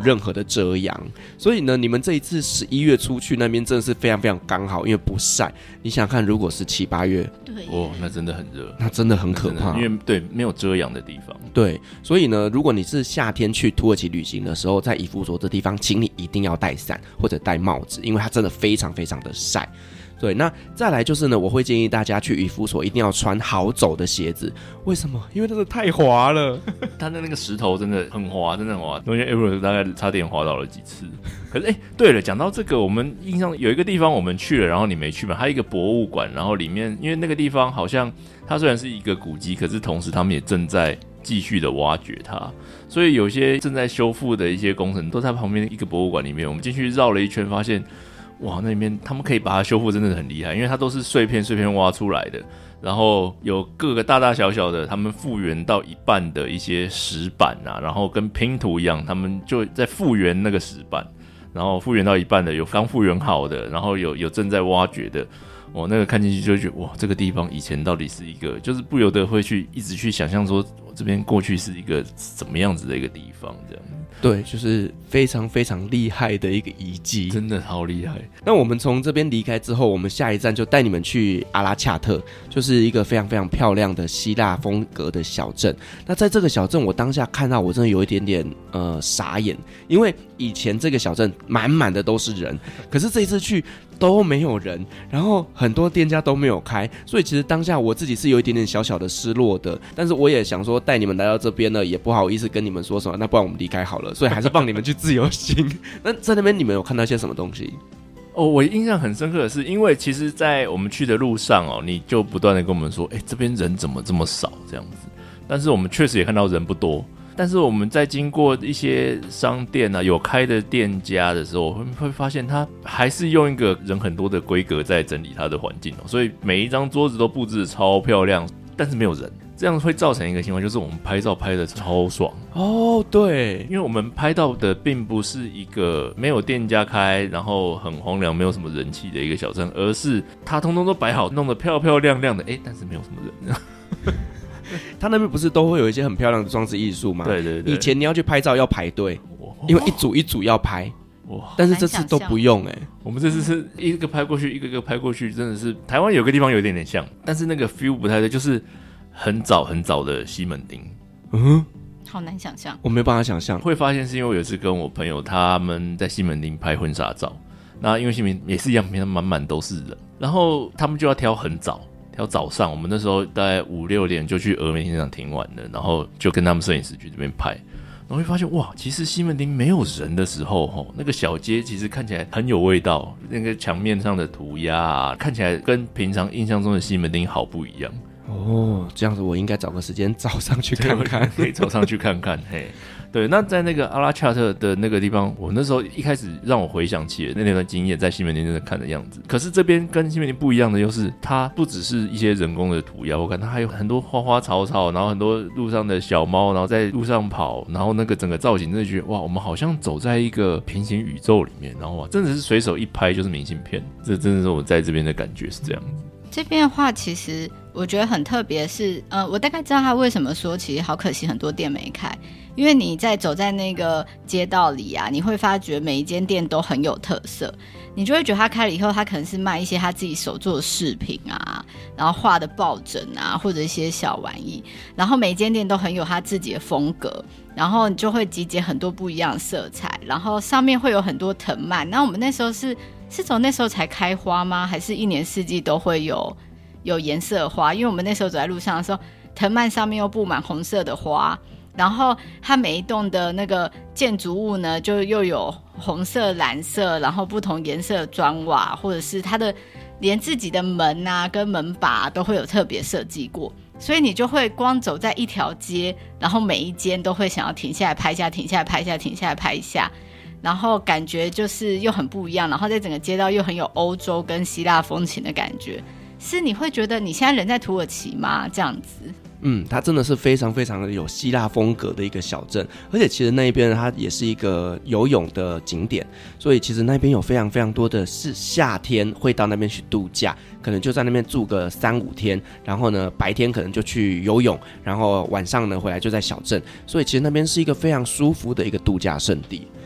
遮阳，所以呢，你们这一次11月出去那边真的是非常非常刚好，因为不晒。你想想看，如果是7、8月， 对， 那真的很热， 那真的很可怕， 因为对没有遮阳的地方。 对，所以呢，如果你是夏天去土耳其旅行的时候，在以弗所这地方，请你一定要带伞或者戴帽子，因为它真的非常非常的晒。对，那再来就是呢，我会建议大家去以弗所一定要穿好走的鞋子。为什么？因为真的太滑了， 它的那个石头真的很滑，真的很滑。中间 Aero 大概差点滑倒了几次。可是对了，讲到这个，我们印象有一个地方我们去了，然后你没去嘛？还有一个博物馆，然后里面因为那个地方好像它虽然是一个古迹，可是同时他们也正在继续的挖掘它，所以有些正在修复的一些工程都在旁边一个博物馆里面。我们进去绕了一圈，发现哇，那里面他们可以把它修复，真的很厉害，因为它都是碎片挖出来的，然后有各个大大小小的，他们复原到一半的一些石板啊，然后跟拼图一样，他们就在复原那个石板，然后复原到一半的有刚复原好的，然后有正在挖掘的。那个看进去就会觉得哇，这个地方以前到底是一个，就是不由得会一直去想象说，这边过去是一个怎么样子的一个地方，这样。 对，就是非常非常厉害的一个遗迹， 真的好厉害。 那我们从这边离开之后，我们下一站就带你们去阿拉恰特，就是一个非常非常漂亮的希腊风格的小镇。那在这个小镇，我当下看到我真的有一点点傻眼，因为以前这个小镇满满的都是人，可是这一次去都没有人，然后很多店家都没有开，所以其实当下我自己是有一点点小小的失落的。但是我也想说，带你们来到这边呢，也不好意思跟你们说什么，那不然我们离开好了，所以还是放你们去自由行。那在那边你们有看到一些什么东西？ 我印象很深刻的是，因为其实在我们去的路上你就不断的跟我们说，这边人怎么这么少这样子，但是我们确实也看到人不多。但是我们在经过一些商店有开的店家的时候，会发现他还是用一个人很多的规格在整理他的环境所以每一张桌子都布置得超漂亮，但是没有人，这样会造成一个情况，就是我们拍照拍得超爽对， 因为我们拍到的并不是一个没有店家开，然后很荒凉没有什么人气的一个小镇，而是它通通都摆好，弄得漂漂亮亮的但是没有什么人他那边不是都会有一些很漂亮的装置艺术吗？ 对对对， 以前你要去拍照要排队，因为一组一组要拍，但是这次都不用我们这次是一个拍过去，一个个拍过去，真的是台湾有个地方有一点点像，但是那个 feel 不太对，就是很早很早的西门町。 好难想象， 我没办法想象。 会发现是因为我有一次跟我朋友他们在西门町拍婚纱照，那因为西门町也是一样，满满都是人，然后他们就要挑很早。挑早上，我们那时候大概5、6点就去峨眉现场停完了，然后就跟他们摄影师去这边拍，然后会发现哇，其实西门町没有人的时候那个小街其实看起来很有味道，那个墙面上的涂鸦看起来跟平常印象中的西门町好不一样。 这样子我应该找个时间早上去看看， 可以早上去看看。对，那在那个阿拉恰特的那个地方，我那时候一开始让我回想起了那段经验，在西门町真的看的样子。可是这边跟西门町不一样的，就是它不只是一些人工的涂鸦，我看它还有很多花花草草，然后很多路上的小猫，然后在路上跑，然后那个整个造型真的觉得哇，我们好像走在一个平行宇宙里面，然后真的是随手一拍就是明信片，这真的是我在这边的感觉是这样子。 这边的话，其实我觉得很特别是，我大概知道他为什么说其实好可惜很多店没开，因为你在走在那个街道里啊，你会发觉每一间店都很有特色，你就会觉得他开了以后，他可能是卖一些他自己手做的饰品啊，然后画的抱枕啊，或者一些小玩意，然后每一间店都很有他自己的风格，然后你就会集结很多不一样的色彩，然后上面会有很多藤蔓。那我们那时候是从那时候才开花吗？还是一年四季都会有颜色的花？因为我们那时候走在路上的时候，藤蔓上面又布满红色的花，然后它每一栋的那个建筑物呢，就又有红色、蓝色，然后不同颜色的砖瓦，或者是它的连自己的门啊跟门把都会有特别设计过，所以你就会光走在一条街，然后每一间都会想要停下来拍一下，停下来拍一下，停下来拍一下，然后感觉就是又很不一样，然后在整个街道又很有欧洲跟希腊风情的感觉，是你会觉得你现在人在土耳其吗？这样子。 它真的是非常非常的有希腊风格的一个小镇，而且其实那一边它也是一个游泳的景点，所以其实那边有非常非常多的是夏天会到那边去度假，可能就在那边住个3、5天，然后呢白天可能就去游泳，然后晚上呢回来就在小镇，所以其实那边是一个非常舒服的一个度假胜地。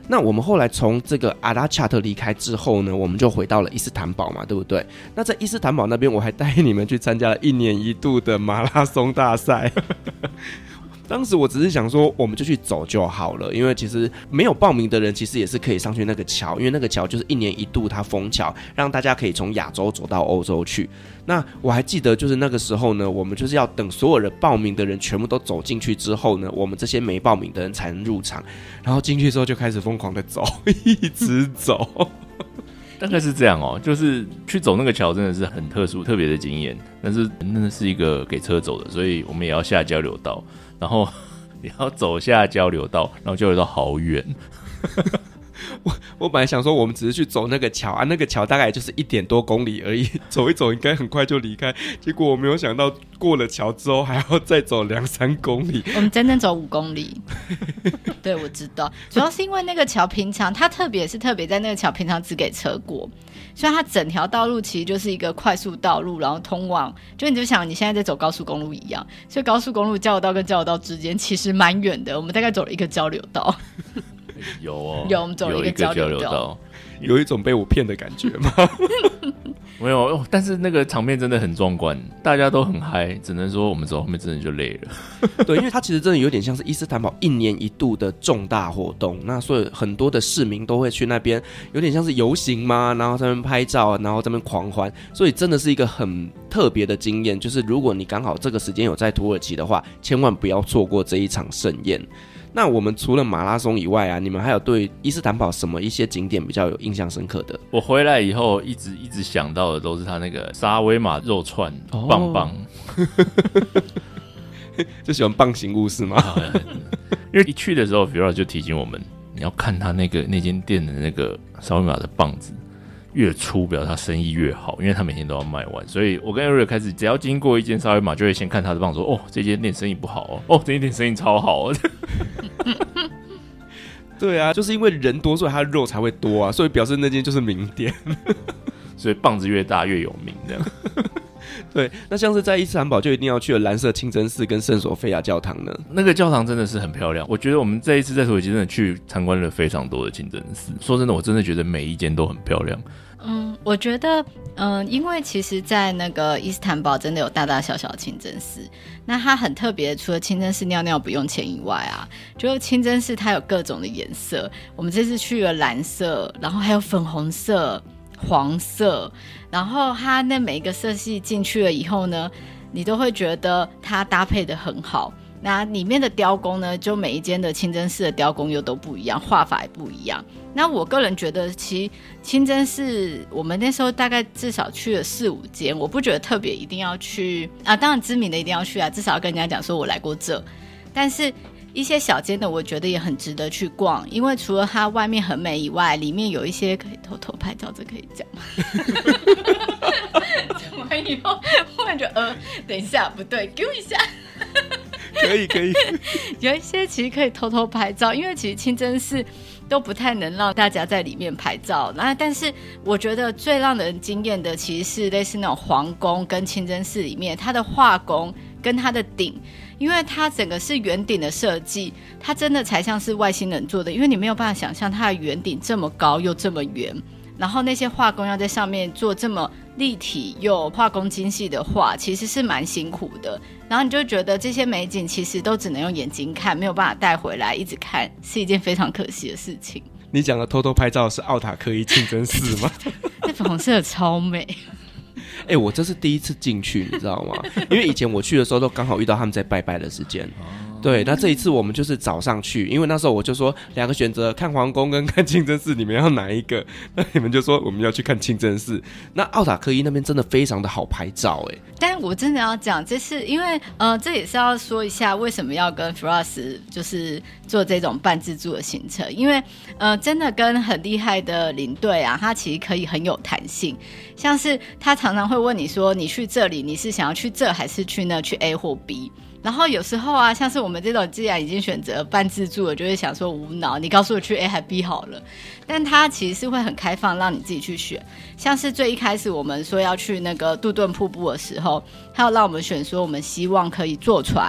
那我们后来从这个阿拉恰特离开之后呢，我们就回到了伊斯坦堡嘛，对不对？那在伊斯坦堡那边，我还带你们去参加了1年1度的马拉松大赛。当时我只是想说，我们就去走就好了，因为其实没有报名的人，其实也是可以上去那个桥，因为那个桥就是1年1度它封桥，让大家可以从亚洲走到欧洲去。那我还记得，就是那个时候呢，我们就是要等所有人报名的人全部都走进去之后呢，我们这些没报名的人才能入场。然后进去之后就开始疯狂的走，一直走。 大概是这样哦，就是去走那个桥真的是很特殊、特别的经验。但是那是一个给车走的，所以我们也要下交流道，然后也要走下交流道，然后交流道好远。 我本来想说我们只是去走那个桥啊，那个桥大概就是1点多公里而已，走一走应该很快就离开。结果我没有想到过了桥之后还要再走2-3公里。 我们真正走5公里。对，我知道，主要是因为那个桥平常它特别在那个桥平常只给车过，所以它整条道路其实就是一个快速道路，然后通往就你就想你现在在走高速公路一样，所以高速公路交流道跟交流道之间其实蛮远的，我们大概走了1个交流道。 有哦， 有我们走了1个交流道， 有一种被我骗的感觉吗？ 没有，但是那个场面真的很壮观，大家都很嗨，只能说我们走后面真的就累了。 对，因为它其实真的有点像是伊斯坦堡1年1度的重大活动，那所以很多的市民都会去那边，有点像是游行嘛，然后在那边拍照，然后在那边狂欢，所以真的是一个很特别的经验。就是如果你刚好这个时间有在土耳其的话，千万不要错过这一场盛宴。那我们除了马拉松以外啊，你们还有对伊斯坦堡什么一些景点比较有印象深刻的？ 我回来以后一直想到的都是他那个沙威玛肉串棒棒。 就喜欢棒形物是吗？ 因为一去的时候 Fiora 就提醒我们，你要看他那间店的那个沙威玛的棒子越粗，表示他生意越好，因为他每天都要卖完。所以我跟 Ariel 开始只要经过一间沙威玛，就会先看他的棒，说哦这间店生意不好哦，这间店生意超好哦。 对啊，就是因为人多，所以它的肉才会多啊，所以表示那间就是名店。 所以棒子越大越有名这样。 对，那像是在伊斯坦堡就一定要去的蓝色清真寺跟圣索菲亚教堂呢？ 那个教堂真的是很漂亮，我觉得我们这一次在土耳其真的去参观了非常多的清真寺。说真的，我真的觉得每一间都很漂亮。 我觉得因为其实在那个伊斯坦堡真的有大大小小的清真寺，那它很特别，除了清真寺尿尿不用钱以外啊，就是清真寺它有各种的颜色，我们这次去了蓝色，然后还有粉红色、黄色，然后它那每一个色系进去了以后呢，你都会觉得它搭配的很好。那里面的雕工呢，就每一间的清真寺的雕工又都不一样，画法也不一样。那我个人觉得其实清真寺我们那时候大概至少去了4-5间，我不觉得特别一定要去啊，当然知名的一定要去啊，至少要跟人家讲说我来过这。但是一些小间的我觉得也很值得去逛，因为除了它外面很美以外，里面有一些可以偷偷拍照，这可以讲吗？讲完以后忽然就等一下不对，给我一下。 可以有一些其实可以偷偷拍照，因为其实清真寺都不太能让大家在里面拍照，但是我觉得最让人惊艳的其实是类似那种皇宫跟清真寺里面它的画工跟它的顶，因为它整个是圆顶的设计，它真的才像是外星人做的，因为你没有办法想象它的圆顶这么高又这么圆，然后那些画工要在上面做这么立体又画工精细的画，其实是蛮辛苦的。然后你就觉得这些美景其实都只能用眼睛看，没有办法带回来一直看，是一件非常可惜的事情。 你讲的偷偷拍照是奥塔克伊清真寺吗？ 那粉红色的超美。 我这是第一次进去，你知道吗？因为以前我去的时候都刚好遇到他们在拜拜的时间。对，那这一次我们就是早上去，因为那时候我就说2个选择，看皇宫跟看清真寺，你们要哪一个？那你们就说我们要去看清真寺。那奥塔克伊那边真的非常的好拍照但我真的要讲，这是因为这也是要说一下为什么要跟 Firas 就是做这种半自助的行程，因为真的跟很厉害的领队啊，他其实可以很有弹性，像是他常常会问你说，你去这里你是想要去这还是去那，去 A 或 B。然后有时候啊，像是我们这种既然已经选择半自助了，就会想说无脑，你告诉我去 A 还 B 好了。但它其实是会很开放，让你自己去选。像是最一开始我们说要去那个杜顿瀑布的时候，他要让我们选说我们希望可以坐船，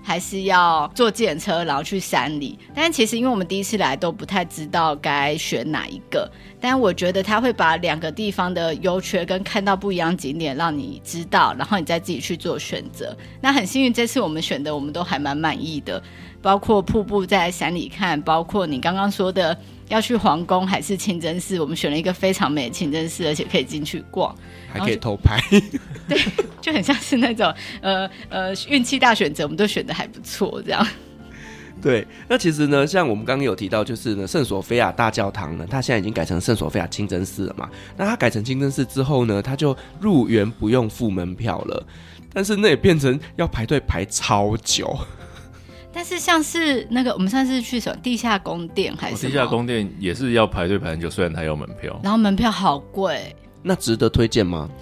还是要坐计程车然后去山里。但其实因为我们第一次来都不太知道该选哪一个，但我觉得他会把2个地方的优缺跟看到不一样景点让你知道，然后你再自己去做选择。那很幸运这次我们选的我们都还蛮满意的，包括瀑布在山里看，包括你刚刚说的要去皇宫还是清真寺，我们选了一个非常美的清真寺，而且可以进去逛， 还可以偷拍。 对，就很像是那种运气大选择，我们都选的还不错这样。 对，那其实呢，像我们刚刚有提到，就是呢，圣索菲亚大教堂呢，它现在已经改成圣索菲亚清真寺了嘛。那它改成清真寺之后呢，它就入园不用付门票了，但是那也变成要排队排超久。 但是像是那个我们上次去什么地下宫殿还是什么， 地下宫殿也是要排队排很久，虽然它有门票， 然后门票好贵。 那值得推荐吗？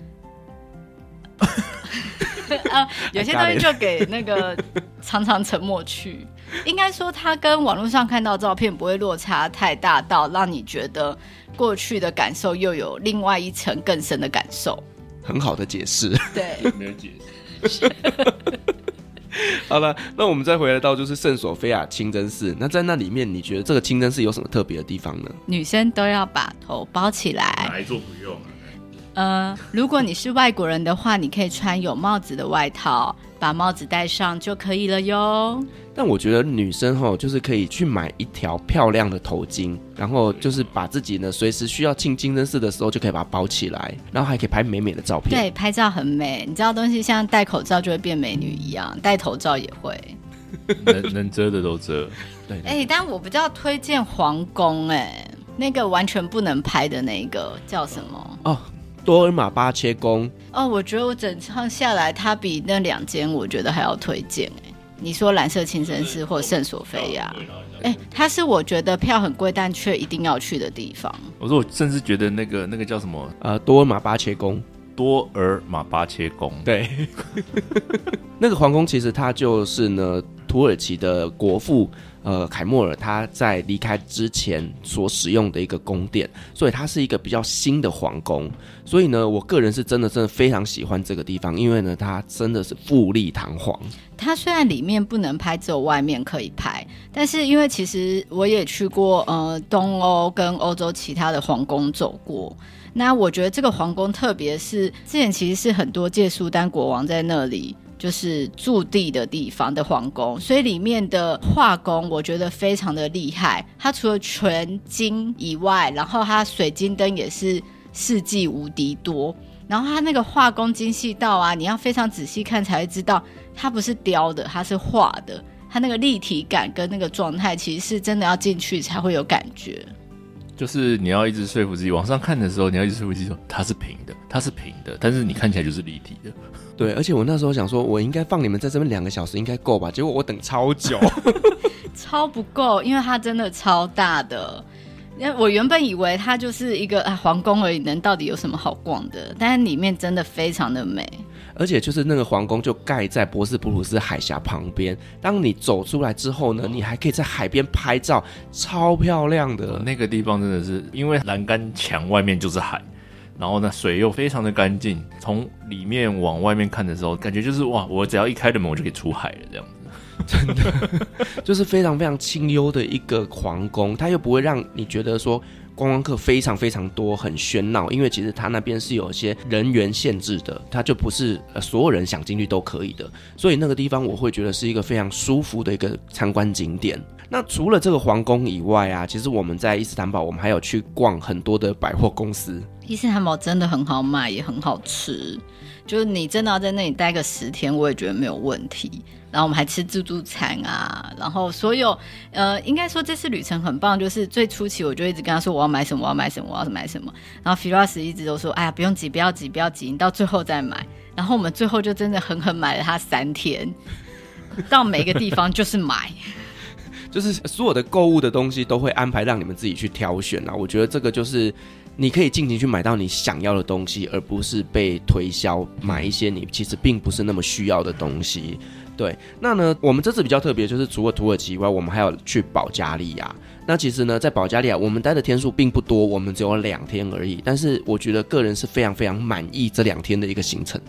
有些东西就给那个常常沉默去。应该说它跟网络上看到照片不会落差太大到让你觉得过去的感受又有另外一层更深的感受。 很好的解释。 对， 没有解释。 好了，那我们再回来到就是圣索菲亚清真寺。那在那里面，你觉得这个清真寺有什么特别的地方呢？ 女生都要把头包起来。 哪一座不用如果你是外国人的话，你可以穿有帽子的外套，把帽子戴上就可以了哟。 但我觉得女生就是可以去买一条漂亮的头巾，然后就是把自己呢随时需要进清真寺的时候就可以把它包起来，然后还可以拍美美的照片。 对，拍照很美。你知道东西像戴口罩就会变美女一样，戴头罩也会。 能遮的都遮。 对， 但我比较推荐皇宫，那个完全不能拍的那个叫什么？ 多尔玛巴切宫。 我觉得我整趟下来，它比那2间我觉得还要推荐。你说蓝色清真寺或圣索菲亚，它是我觉得票很贵但却一定要去的地方。 我甚至觉得那个叫什么多尔玛巴切宫。 多尔玛巴切宫。 对。那个皇宫其实它就是呢土耳其的国父凯末尔他在离开之前所使用的一个宫殿，所以它是一个比较新的皇宫。所以呢，我个人是真的非常喜欢这个地方，因为呢，它真的是富丽堂皇。 它虽然里面不能拍，只有外面可以拍，但是因为其实我也去过东欧跟欧洲其他的皇宫走过。那我觉得这个皇宫特别是之前其实是很多届苏丹国王在那里就是驻地的地方的皇宫，所以里面的画工我觉得非常的厉害。它除了全金以外，然后它水晶灯也是世纪无敌多，然后它那个画工精细到你要非常仔细看才会知道它不是雕的，它是画的。它那个立体感跟那个状态其实是真的要进去才会有感觉。 就是你要一直说服自己，往上看的时候你要一直说服自己说它是平的，它是平的，但是你看起来就是立体的。 对，而且我那时候想说我应该放你们在这边2个小时应该够吧，结果我等超久。 超不够，因为它真的超大的。我原本以为它就是一个皇宫而已，能到底有什么好逛的，但是里面真的非常的美。 而且就是那个皇宫就盖在博斯普鲁斯海峡旁边，当你走出来之后呢，你还可以在海边拍照，超漂亮的。 那个地方真的是因为栏杆墙外面就是海，然后呢水又非常的干净，从里面往外面看的时候感觉就是哇，我只要一开的门我就可以出海了这样子。 真的就是非常非常清幽的一个皇宫，它又不会让你觉得说观光客非常非常多很喧闹，因为其实它那边是有一些人员限制的，它就不是所有人想进去都可以的，所以那个地方我会觉得是一个非常舒服的一个参观景点。那除了这个皇宫以外其实我们在伊斯坦堡我们还有去逛很多的百货公司。 伊斯坦堡真的很好买也很好吃，就是你真的要在那里待个10天我也觉得没有问题。然后我们还吃自助餐然后所有应该说这次旅程很棒，就是最初期我就一直跟他说我要买什么我要买什么我要买什么，然后 Firas 一直都说哎呀不用急不要急不要急，你到最后再买。然后我们最后就真的狠狠买了他3天，到每个地方就是买。 就是所有的购物的东西都会安排让你们自己去挑选我觉得这个就是你可以尽情去买到你想要的东西，而不是被推销买一些你其实并不是那么需要的东西。对，那呢我们这次比较特别，就是除了土耳其以外我们还有去保加利亚。那其实呢在保加利亚我们待的天数并不多，我们只有2天而已，但是我觉得个人是非常非常满意这2天的一个行程的。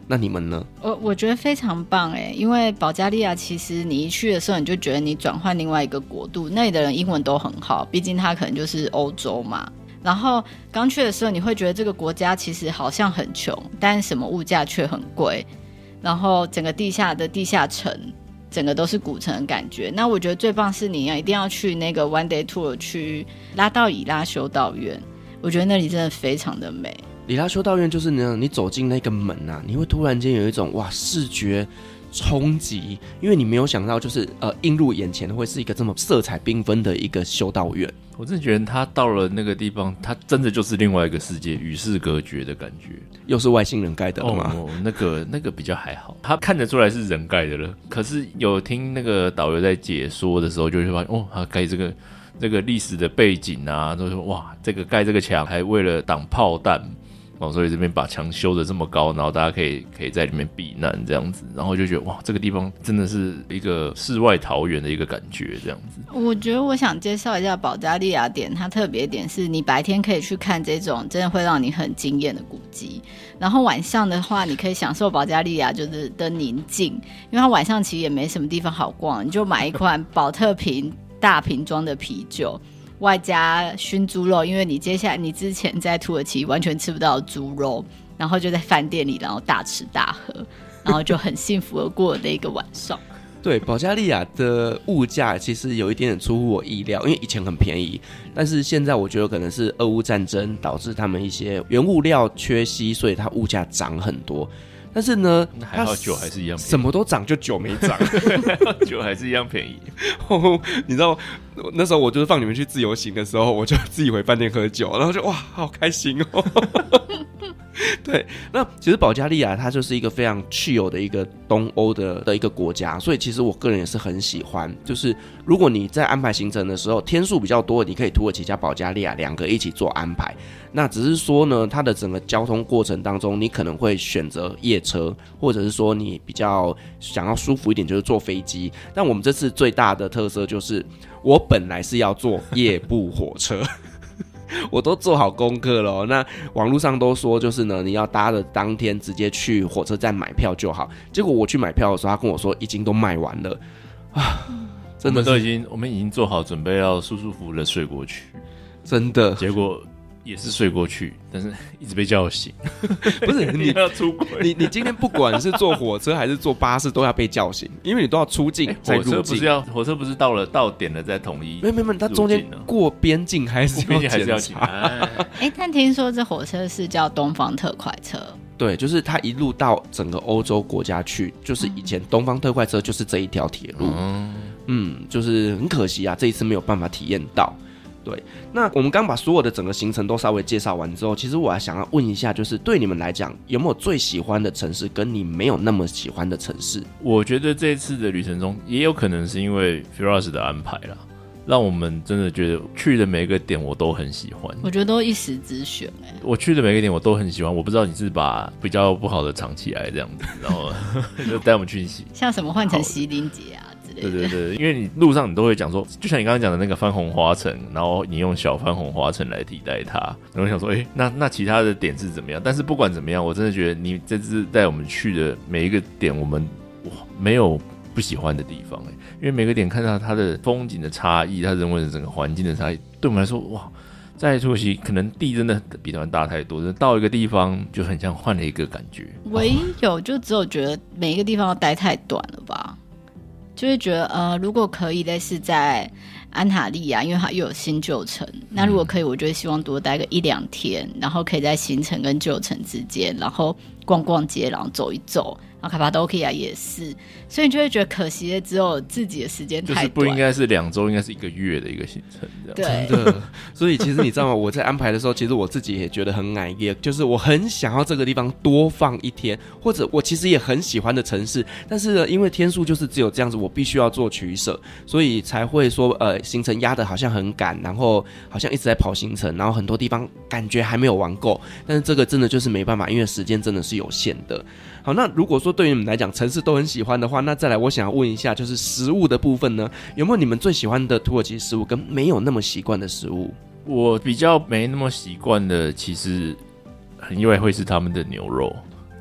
那你们呢？ 我觉得非常棒哎，因为保加利亚其实你一去的时候，你就觉得你转换另外一个国度，那里的人英文都很好，毕竟它可能就是欧洲嘛。然后刚去的时候，你会觉得这个国家其实好像很穷，但什么物价却很贵。然后整个地下城，整个都是古城的感觉。那我觉得最棒是你一定要去那个 one day tour 去拉道以拉修道院，我觉得那里真的非常的美。 里拉修道院就是呢，你走进那个门啊，你会突然间有一种哇视觉冲击，因为你没有想到就是映入眼前的会是一个这么色彩缤纷的一个修道院。 我真的觉得他到了那个地方，他真的就是另外一个世界，与世隔绝的感觉。 又是外星人盖的了吗？ 那个比较还好，他看得出来是人盖的了。可是有听那个导游在解说的时候，就会发现他盖这个历史的背景啊，都说哇，这个盖这个墙还为了挡炮弹。所以这边把墙修得这么高，然后大家可以在里面避难这样子，然后就觉得哇，这个地方真的是一个世外桃源的一个感觉这样子。 我觉得我想介绍一下保加利亚点，它特别点是你白天可以去看这种真的会让你很惊艳的古迹，然后晚上的话你可以享受保加利亚就是的宁静，因为它晚上其实也没什么地方好逛，你就买一款保特瓶大瓶装的啤酒。外加熏猪肉，因为你之前在土耳其完全吃不到猪肉，然后就在饭店里然后大吃大喝，然后就很幸福的过了那个晚上。 对，保加利亚的物价其实有一点点出乎我意料，因为以前很便宜，但是现在我觉得可能是俄乌战争导致他们一些原物料缺稀，所以它物价涨很多。但是呢， 还好酒还是一样便宜， 什么都涨，就酒没涨， 酒还是一样便宜。 你知道那时候我就是放你们去自由行的时候，我就自己回饭店喝酒，然后就哇，好开心哦。对，那其实保加利亚它就是一个非常chill的一个东欧的一个国家，所以其实我个人也是很喜欢。就是如果你在安排行程的时候，天数比较多，你可以土耳其加保加利亚两个一起做安排。那只是说呢，它的整个交通过程当中，你可能会选择夜车，或者是说你比较想要舒服一点，就是坐飞机。但我们这次最大的特色就是，我本来是要坐夜步火车。我都做好功课了哦，那网络上都说就是呢，你要搭的当天直接去火车站买票就好。结果我去买票的时候，他跟我说已经都卖完了啊！真的我们已经做好准备要舒舒服服的睡过去， 真的。 结果也是睡过去，但是一直被叫醒。 不是你要出轨， 你今天不管是坐火车还是坐巴士，都要被叫醒，因为你都要出境再入境。 火车不是到点了再统一？ 没有，它中间过边境还是要检查。但听说这火车是叫东方特快车。 对，就是它一路到整个欧洲国家去，就是以前东方特快车就是这一条铁路。就是很可惜啊，这一次没有办法体验到。对，那我们刚把所有的整个行程都稍微介绍完之后，其实我还想要问一下，就是对你们来讲，有没有最喜欢的城市，跟你没有那么喜欢的城市？我觉得这次的旅程中，也有可能是因为 Firas 的安排啦，让我们真的觉得去的每一个点我都很喜欢。 我觉得都一时之选我去的每个点我都很喜欢，我不知道你是把比较不好的藏起来这样子，然后就带我们去像什么换成席琳节啊。 对，因为你路上你都会讲说，就像你刚刚讲的那个番红花城，然后你用小番红花城来替代它，然后想说，那其他的点是怎么样？但是不管怎么样，我真的觉得你这次带我们去的每一个点，我们没有不喜欢的地方，因为每个点看到它的风景的差异，它人文的整个环境的差异，对我们来说，哇，在土耳其可能地真的比台湾大太多，到一个地方就很像换了一个感觉。 唯一就只有觉得每一个地方要待太短了吧。就会觉得如果可以类似在安塔利亚，因为它又有新旧城，那如果可以，我就会希望多待个1-2天，然后可以在新城跟旧城之间，然后逛逛街，然后走一走。然后卡帕多基亚也是，所以你就会觉得可惜的只有自己的时间太短， 就是不应该是2周，应该是1个月的一个行程这样。 对，真的。所以其实你知道吗？我在安排的时候，其实我自己也觉得很矮耶，就是我很想要这个地方多放1天，或者我其实也很喜欢的城市，但是呢，因为天数就是只有这样子，我必须要做取舍，所以才会说行程压得好像很赶，然后好像一直在跑行程，然后很多地方感觉还没有玩够，但是这个真的就是没办法，因为时间真的是有限的。好，那如果说对于你们来讲城市都很喜欢的话，那再来我想要问一下，就是食物的部分呢，有没有你们最喜欢的土耳其食物跟没有那么习惯的食物？ 我比较没那么习惯的，其实很意外会是他们的牛肉。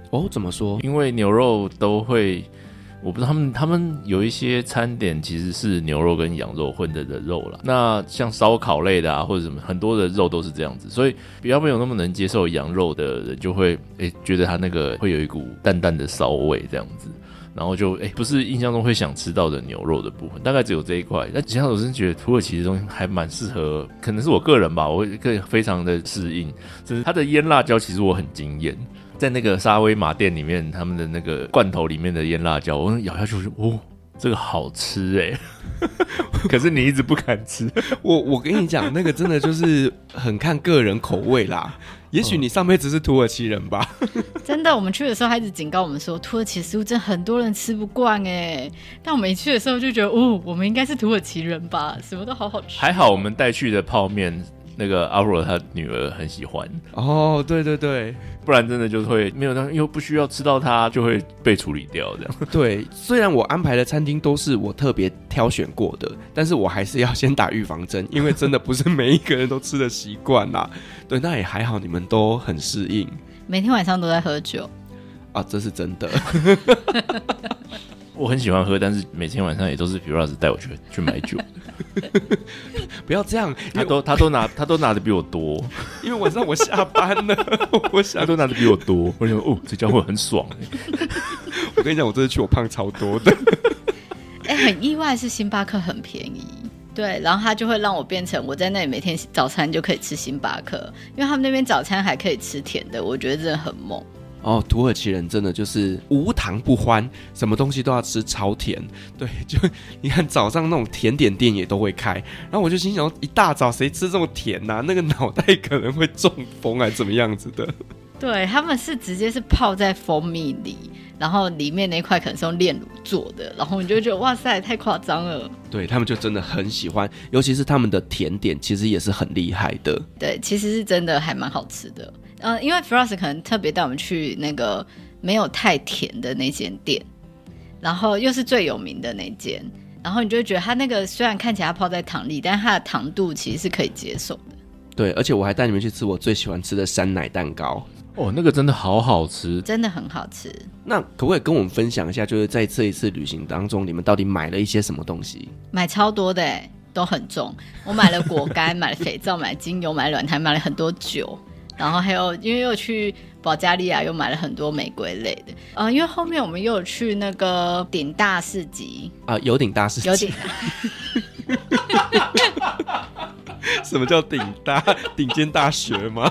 哦，怎么说？ 因为牛肉都会，我不知道他们有一些餐点其实是牛肉跟羊肉混着的肉啦。那像烧烤类的啊，或者什么很多的肉都是这样子，所以比较没有那么能接受羊肉的人就会觉得它那个会有一股淡淡的骚味这样子。然后就不是印象中会想吃到的牛肉的部分，大概只有这一块。但其他我真的觉得土耳其的东西还蛮适合，可能是我个人吧，我会非常的适应。就是它的腌辣椒其实我很惊艳，在那个沙威玛店里面，他们的那个罐头里面的腌辣椒，我咬下去哦，这个好吃可是你一直不敢吃。 我跟你讲，那个真的就是很看个人口味啦。也许你上辈子是土耳其人吧。 真的，我们去的时候他一直警告我们说，土耳其食物真的很多人吃不惯但我们一去的时候就觉得，我们应该是土耳其人吧，什么都好好吃。 还好我们带去的泡面，那个阿若他女儿很喜欢。 哦，对对对， 不然真的就会没有，又不需要吃到它，就会被处理掉这样。 对，虽然我安排的餐厅都是我特别挑选过的，但是我还是要先打预防针，因为真的不是每一个人都吃的习惯啦。对，那也还好，你们都很适应。 每天晚上都在喝酒啊，这是真的。 我很喜欢喝，但是每天晚上也都是皮老师带我去买酒。 不要这样， 他都拿的比我多， 因为晚上我下班了， 他都拿的比我多，我想这家伙很爽。 我跟你讲，我这次去我胖超多的。 很意外是星巴克很便宜。对，然后他就会让我变成我在那里每天早餐就可以吃星巴克，因为他们那边早餐还可以吃甜的，我觉得真的很猛。 哦，土耳其人真的就是无糖不欢，什么东西都要吃超甜。对，就你看早上那种甜点店也都会开，然后我就心想，一大早谁吃这么甜啊？那个脑袋可能会中风还是怎么样子的。 对，他们是直接是泡在蜂蜜里，然后里面那块可能是用炼乳做的，然后你就觉得哇塞，太夸张了。 对，他们就真的很喜欢，尤其是他们的甜点其实也是很厉害的。 对，其实是真的还蛮好吃的。因为 Firas 可能特别带我们去那个没有太甜的那间店，然后又是最有名的那间，然后你就会觉得它那个虽然看起来它泡在糖里，但是它的糖度其实是可以接受的。 对，而且我还带你们去吃我最喜欢吃的山奶蛋糕。 哦，那个真的好好吃， 真的很好吃。 那可不可以跟我们分享一下，就是在这一次旅行当中，你们到底买了一些什么东西？ 买超多的都很重。我买了果干，买了肥皂，买了精油，买了软糖，买了很多酒，然后还有因为又去保加利亚，又买了很多玫瑰类的。因为后面我们又有去那个顶大市集啊，有顶大市集， 有顶什么叫顶大？顶尖大学吗？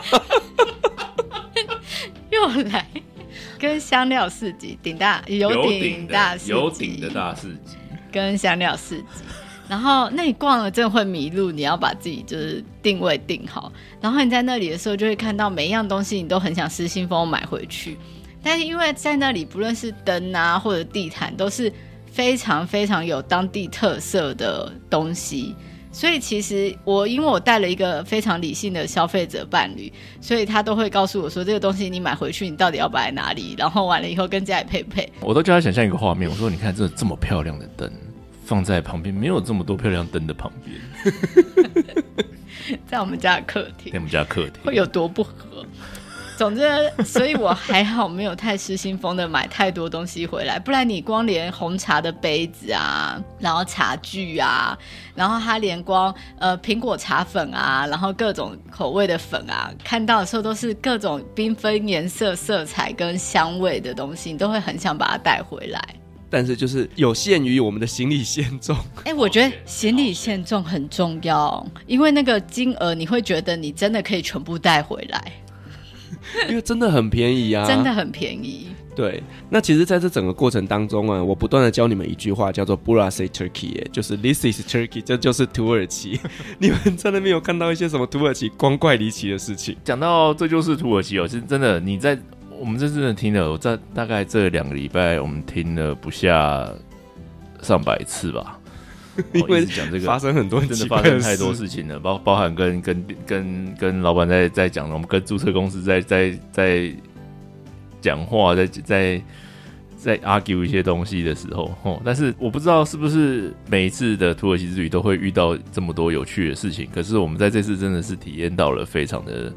又来跟香料市集，有顶大市集， 有顶的大市集， 跟香料市集。然后那你逛了真的会迷路，你要把自己就是定位定好。然后你在那里的时候就会看到每一样东西你都很想失心疯买回去，但是因为在那里不论是灯啊或者地毯都是非常非常有当地特色的东西，所以其实因为我带了一个非常理性的消费者伴侣，所以他都会告诉我说这个东西你买回去你到底要摆在哪里，然后完了以后跟家里配不配。 我都叫他想象一个画面，我说你看这么漂亮的灯放在旁边，没有这么多漂亮灯的旁边。 在我们家的客厅， 在我们家客厅会有多不合。总之，所以我还好没有太失心疯的买太多东西回来，不然你光连红茶的杯子啊，然后茶具啊，然后它连光苹果茶粉啊，然后各种口味的粉啊，看到的时候都是各种缤纷颜色、色彩跟香味的东西，你都会很想把它带回来。 但是就是有限于我们的行李限重。 我觉得行李限重很重要，因为那个金额你会觉得你真的可以全部带回来。 因为真的很便宜啊， 真的很便宜。 对，那其实在这整个过程当中啊，我不断的教你们一句话叫做 Burası Turkey， 就是 This is Turkey， 这就是土耳其。你们在那边有看到一些什么土耳其光怪离奇的事情？ 讲到这就是土耳其其实真的你在我们这真的听了，我在大概这2个礼拜我们听了不下上百次吧。 因为讲这个发生很多真的发生太多事情了，包含跟老板在讲了，我们跟注册公司在讲话，在 argue 一些东西的时候，但是我不知道是不是每一次的土耳其之旅都会遇到这么多有趣的事情，可是我们在这次真的是体验到了非常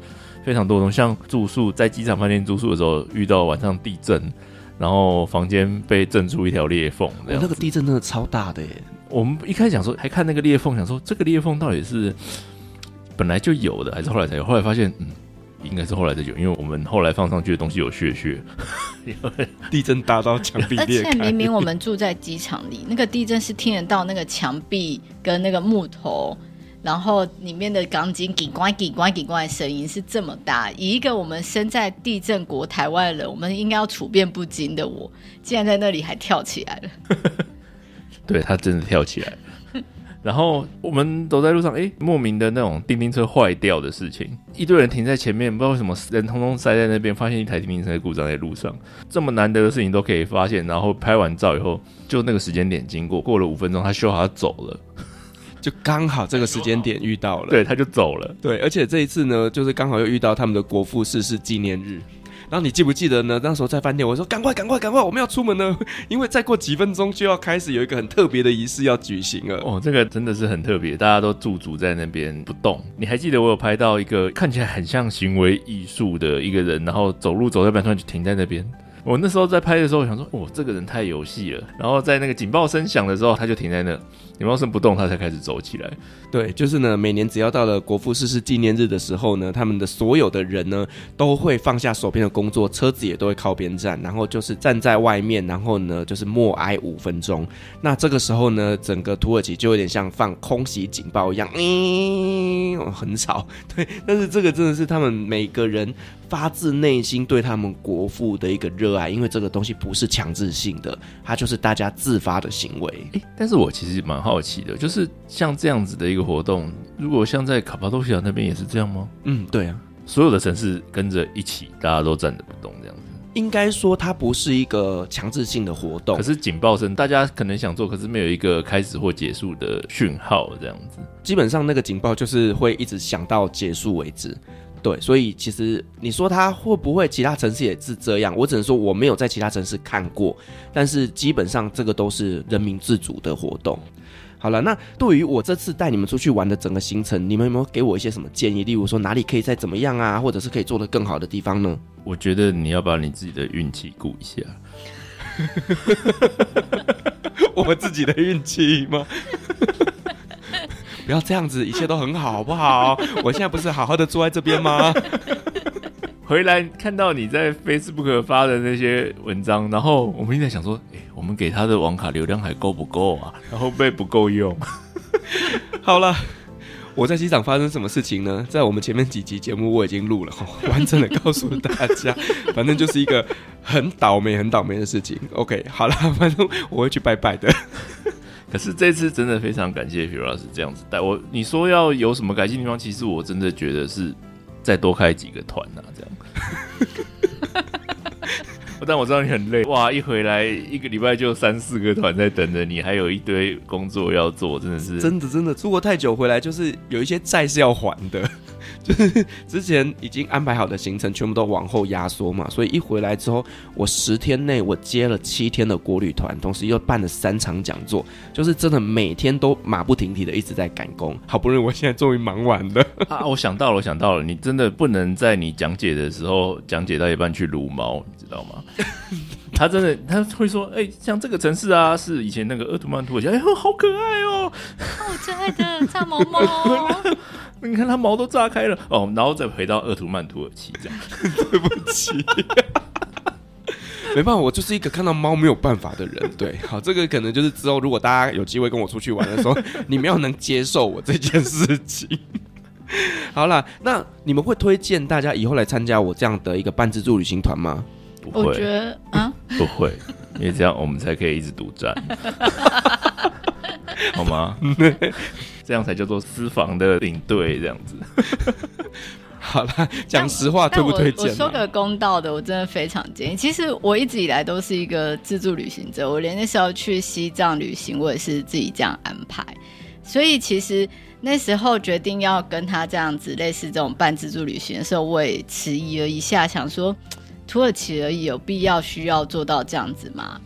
非常多的东西，像住宿，在机场饭店住宿的时候遇到晚上地震，然后房间被震出一条裂缝， 那个地震真的超大的耶。 我们一开始想说，还看那个裂缝，想说这个裂缝到底是本来就有的，还是后来才有？后来发现，应该是后来才有，因为我们后来放上去的东西有屑， 地震大到墙壁裂开。 而且明明我们住在机场里，那个地震是听得到那个墙壁跟那个木头，然后里面的钢筋叽呱叽呱叽呱的声音是这么大。以一个我们身在地震国台湾人，我们应该要处变不惊的我，竟然在那里还跳起来了。 对，他真的跳起来。然后我们走在路上，莫名的那种叮叮车坏掉的事情，一堆人停在前面，不知道为什么人通通塞在那边，发现一台叮叮车故障在路上，这么难得的事情都可以发现，然后拍完照以后，就那个时间点经过，过了5分钟，他修好他走了， 就刚好这个时间点遇到了， 对，他就走了， 对，而且这一次呢，就是刚好又遇到他们的国父逝世纪念日。然后你记不记得呢？那时候在饭店，我说赶快，我们要出门了，因为再过几分钟就要开始有一个很特别的仪式要举行了。 哦，这个真的是很特别，大家都驻足在那边不动。你还记得我有拍到一个看起来很像行为艺术的一个人，然后走路走到一半突然就停在那边。我那时候在拍的时候，我想说，这个人太有戏了。然后在那个警报声响的时候，他就停在那，警报声不动，他才开始走起来。 对，就是呢，每年只要到了国父逝世纪念日的时候呢，他们的所有的人呢，都会放下手边的工作，车子也都会靠边站，然后就是站在外面，然后呢，就是默哀5分钟。那这个时候呢，整个土耳其就有点像放空袭警报一样，很吵。对，但是这个真的是他们每个人发自内心对他们国父的一个热爱，因为这个东西不是强制性的，它就是大家自发的行为。 但是我其实蛮好奇的，就是像这样子的一个活动，如果像在卡帕多西亚那边也是这样吗？ 对啊， 所有的城市跟着一起，大家都站着不动这样子。 应该说它不是一个强制性的活动， 可是警报声大家可能想做，可是没有一个开始或结束的讯号这样子。 基本上那个警报就是会一直响到结束为止。对，所以其实你说它会不会其他城市也是这样，我只能说我没有在其他城市看过，但是基本上这个都是人民自主的活动。好了，那对于我这次带你们出去玩的整个行程，你们有没有给我一些什么建议？例如说哪里可以再怎么样啊，或者是可以做得更好的地方呢？ 我觉得你要把你自己的运气顾一下。 我自己的运气吗？不要这样子，一切都很好，好不好？我现在不是好好的坐在这边吗？ 回来看到你在 Facebook 发的那些文章，然后我们一直在想说，我们给他的网卡流量还够不够啊？然后被不够用。 好了，我在机场发生什么事情呢？在我们前面几集节目我已经录了，完整的告诉大家，反正就是一个很倒霉的事情。OK， 好了，反正我会去拜拜的。 可是这次真的非常感谢Firas这样子带我。你说要有什么改进的地方，其实我真的觉得是再多开几个团啊，这样。但我知道你很累，哇！一回来一个礼拜就3-4个团在等着你，还有一堆工作要做，真的是真的出国太久回来，就是有一些债是要还的。就是之前已经安排好的行程全部都往后压缩嘛，所以一回来之后，我10天内我接了7天的国旅团，同时又办了3场讲座，就是真的每天都马不停蹄的一直在赶工。好不容易我现在终于忙完了啊！我想到了，你真的不能在你讲解的时候讲解到一半去撸猫，你知道吗？他会说，像这个城市啊，是以前那个鄂图曼土耳其，好可爱哦， 我最爱的炸毛毛。 你看它毛都炸开了哦，然后再回到鄂图曼土耳其这样。 对不起，没办法，我就是一个看到猫没有办法的人。对，好，这个可能就是之后如果大家有机会跟我出去玩的时候，你们要能接受我这件事情。好啦，那你们会推荐大家以后来参加我这样的一个半自助旅行团吗？ 不会， 我觉得不会，因为这样我们才可以一直独占，好吗？这样才叫做私房的领队，这样子。 好啦，讲实话，推不推荐？ 我说个公道的，我真的非常建议。其实我一直以来都是一个自助旅行者，我连那时候去西藏旅行，我也是自己这样安排。所以其实那时候决定要跟他这样子类似这种半自助旅行的时候，我也迟疑了一下，想说土耳其而已，有必要需要做到这样子吗？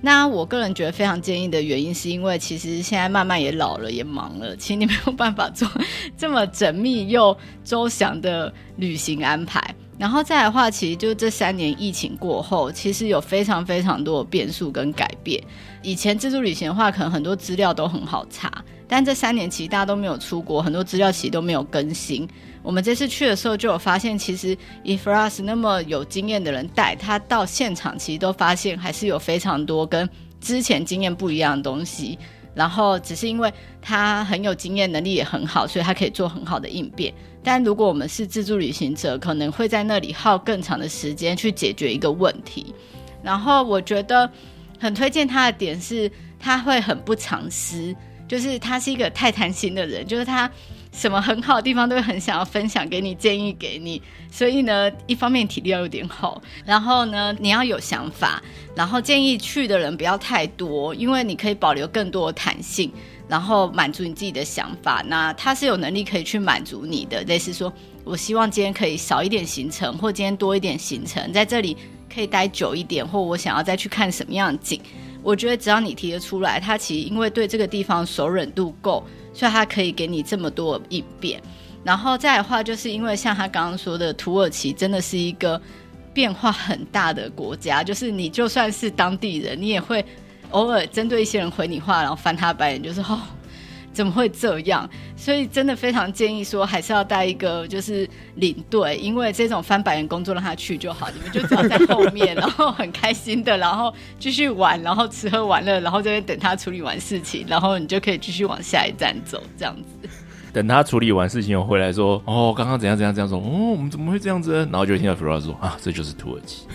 那我个人觉得非常建议的原因是因为其实现在慢慢也老了也忙了，其实你没有办法做这么缜密又周详的旅行安排。然后再来的话，其实就这3年疫情过后，其实有非常非常多的变数跟改变。以前自助旅行的话，可能很多资料都很好查，但这3年其实大家都没有出国，很多资料其实都没有更新。我们这次去的时候就有发现，其实以 Firas 那么有经验的人带他到现场，其实都发现还是有非常多跟之前经验不一样的东西，然后只是因为他很有经验，能力也很好，所以他可以做很好的应变。但如果我们是自助旅行者，可能会在那里耗更长的时间去解决一个问题。然后我觉得很推荐他的点是他会很不藏私，就是他是一个太贪心的人，就是他什么很好的地方都会很想要分享给你，建议给你。所以呢，一方面体力要有点好，然后呢你要有想法，然后建议去的人不要太多，因为你可以保留更多的弹性，然后满足你自己的想法。那他是有能力可以去满足你的，类似说我希望今天可以少一点行程，或今天多一点行程，在这里可以待久一点，或我想要再去看什么样的景。我觉得只要你提得出来，他其实因为对这个地方熟稔度够，所以他可以给你这么多的应变。然后再来的话，就是因为像他刚刚说的，土耳其真的是一个变化很大的国家，就是你就算是当地人，你也会偶尔针对一些人回你话，然后翻他白眼，就是怎么会这样？所以真的非常建议说，还是要带一个就是领队，因为这种翻白眼工作让他去就好，你们就只要在后面，然后很开心的，然后继续玩，然后吃喝玩乐，然后这边等他处理完事情，然后你就可以继续往下一站走，这样子。 等他处理完事情，我回来说，刚刚怎样怎样怎样说，我们怎么会这样子呢？然后就听到 Firas 说这就是土耳其。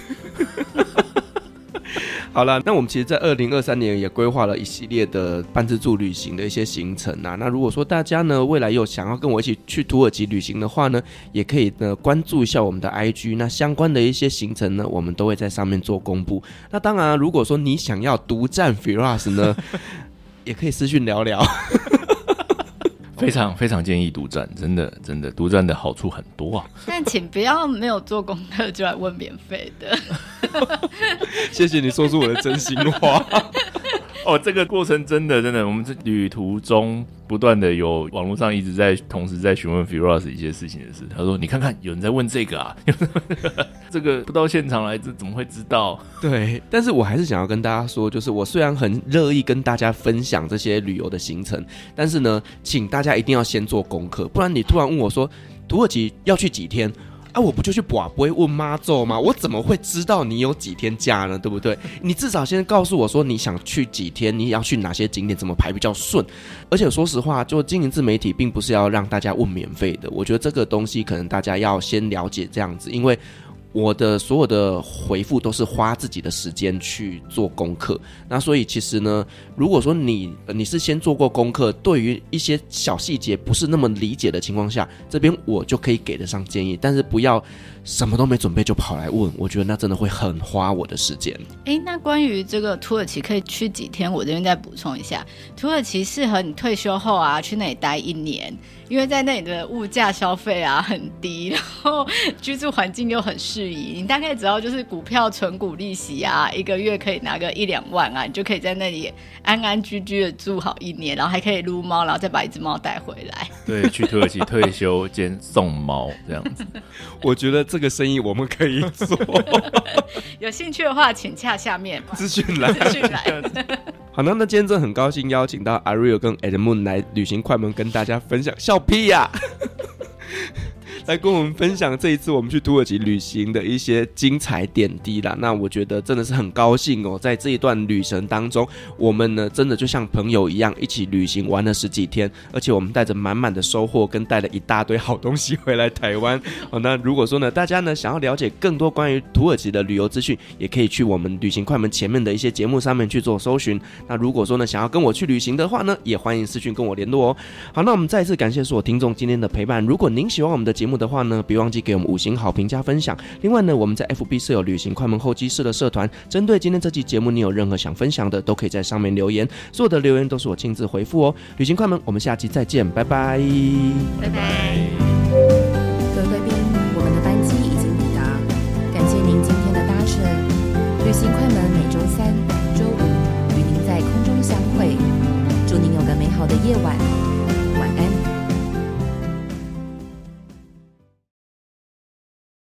好了，那我们其实在2023年也规划了一系列的半自助旅行的一些行程啊。那如果说大家呢未来有想要跟我一起去土耳其旅行的话呢，也可以呢关注一下我们的 IG， 那相关的一些行程呢，我们都会在上面做公布。那当然如果说你想要独占 Firas 呢，也可以私讯聊聊。 非常非常建议独占，真的真的独占的好处很多啊！ 但请不要没有做功课就来问免费的。 谢谢你说出我的真心话。 这个过程真的，我们在旅途中不断的有网络上一直在同时在询问 Firas 一些事情的事。他说：“你看看，有人在问这个啊，这个不到现场来，这怎么会知道？” 对，但是我还是想要跟大家说，就是我虽然很乐意跟大家分享这些旅游的行程，但是呢，请大家一定要先做功课，不然你突然问我说土耳其要去几天？我不就去拔杯问妈祖吗？我怎么会知道你有几天假呢？对不对？你至少先告诉我说你想去几天，你要去哪些景点，怎么排比较顺。而且说实话，就经营自媒体并不是要让大家问免费的，我觉得这个东西可能大家要先了解这样子，因为我的所有的回复都是花自己的时间去做功课，那所以其实呢，如果说你是先做过功课，对于一些小细节不是那么理解的情况下，这边我就可以给得上建议，但是不要什么都没准备就跑来问，我觉得那真的会很花我的时间。 那关于这个土耳其可以去几天，我这边再补充一下，土耳其适合你退休后啊去那里待1年，因为在那里的物价消费啊很低，然后居住环境又很适宜，你大概只要就是股票存股利息啊，一个月可以拿个1-2万啊，你就可以在那里安安居居的住好1年，然后还可以撸猫，然后再把一只猫带回来。 对，去土耳其退休兼送猫这样子。 我觉得这个生意我们可以做。 有兴趣的话请洽下面资讯来。好，那今天真的很高兴邀请到 Ariel 跟 Edmund 来旅行快门跟大家分享，笑屁呀！来跟我们分享这一次我们去土耳其旅行的一些精彩点滴啦。那我觉得真的是很高兴哦，在这一段旅程当中，我们呢真的就像朋友一样一起旅行玩了10几天，而且我们带着满满的收获跟带了一大堆好东西回来台湾。那如果说呢大家呢想要了解更多关于土耳其的旅游资讯，也可以去我们旅行快门前面的一些节目上面去做搜寻。那如果说呢想要跟我去旅行的话呢，也欢迎私讯跟我联络哦。好，那我们再一次感谢所有听众今天的陪伴。如果您喜欢我们的节目的话呢，别忘记给我们5星好评加分享。另外呢，我们在 FB 设有旅行快门候机室的社团，针对今天这期节目你有任何想分享的，都可以在上面留言，所有的留言都是我亲自回复哦。旅行快门，我们下期再见，拜拜， 拜拜。 各位贵宾，我们的班机已经抵达，感谢您今天的搭乘。旅行快门每周3、周5 好的夜晚，晚安。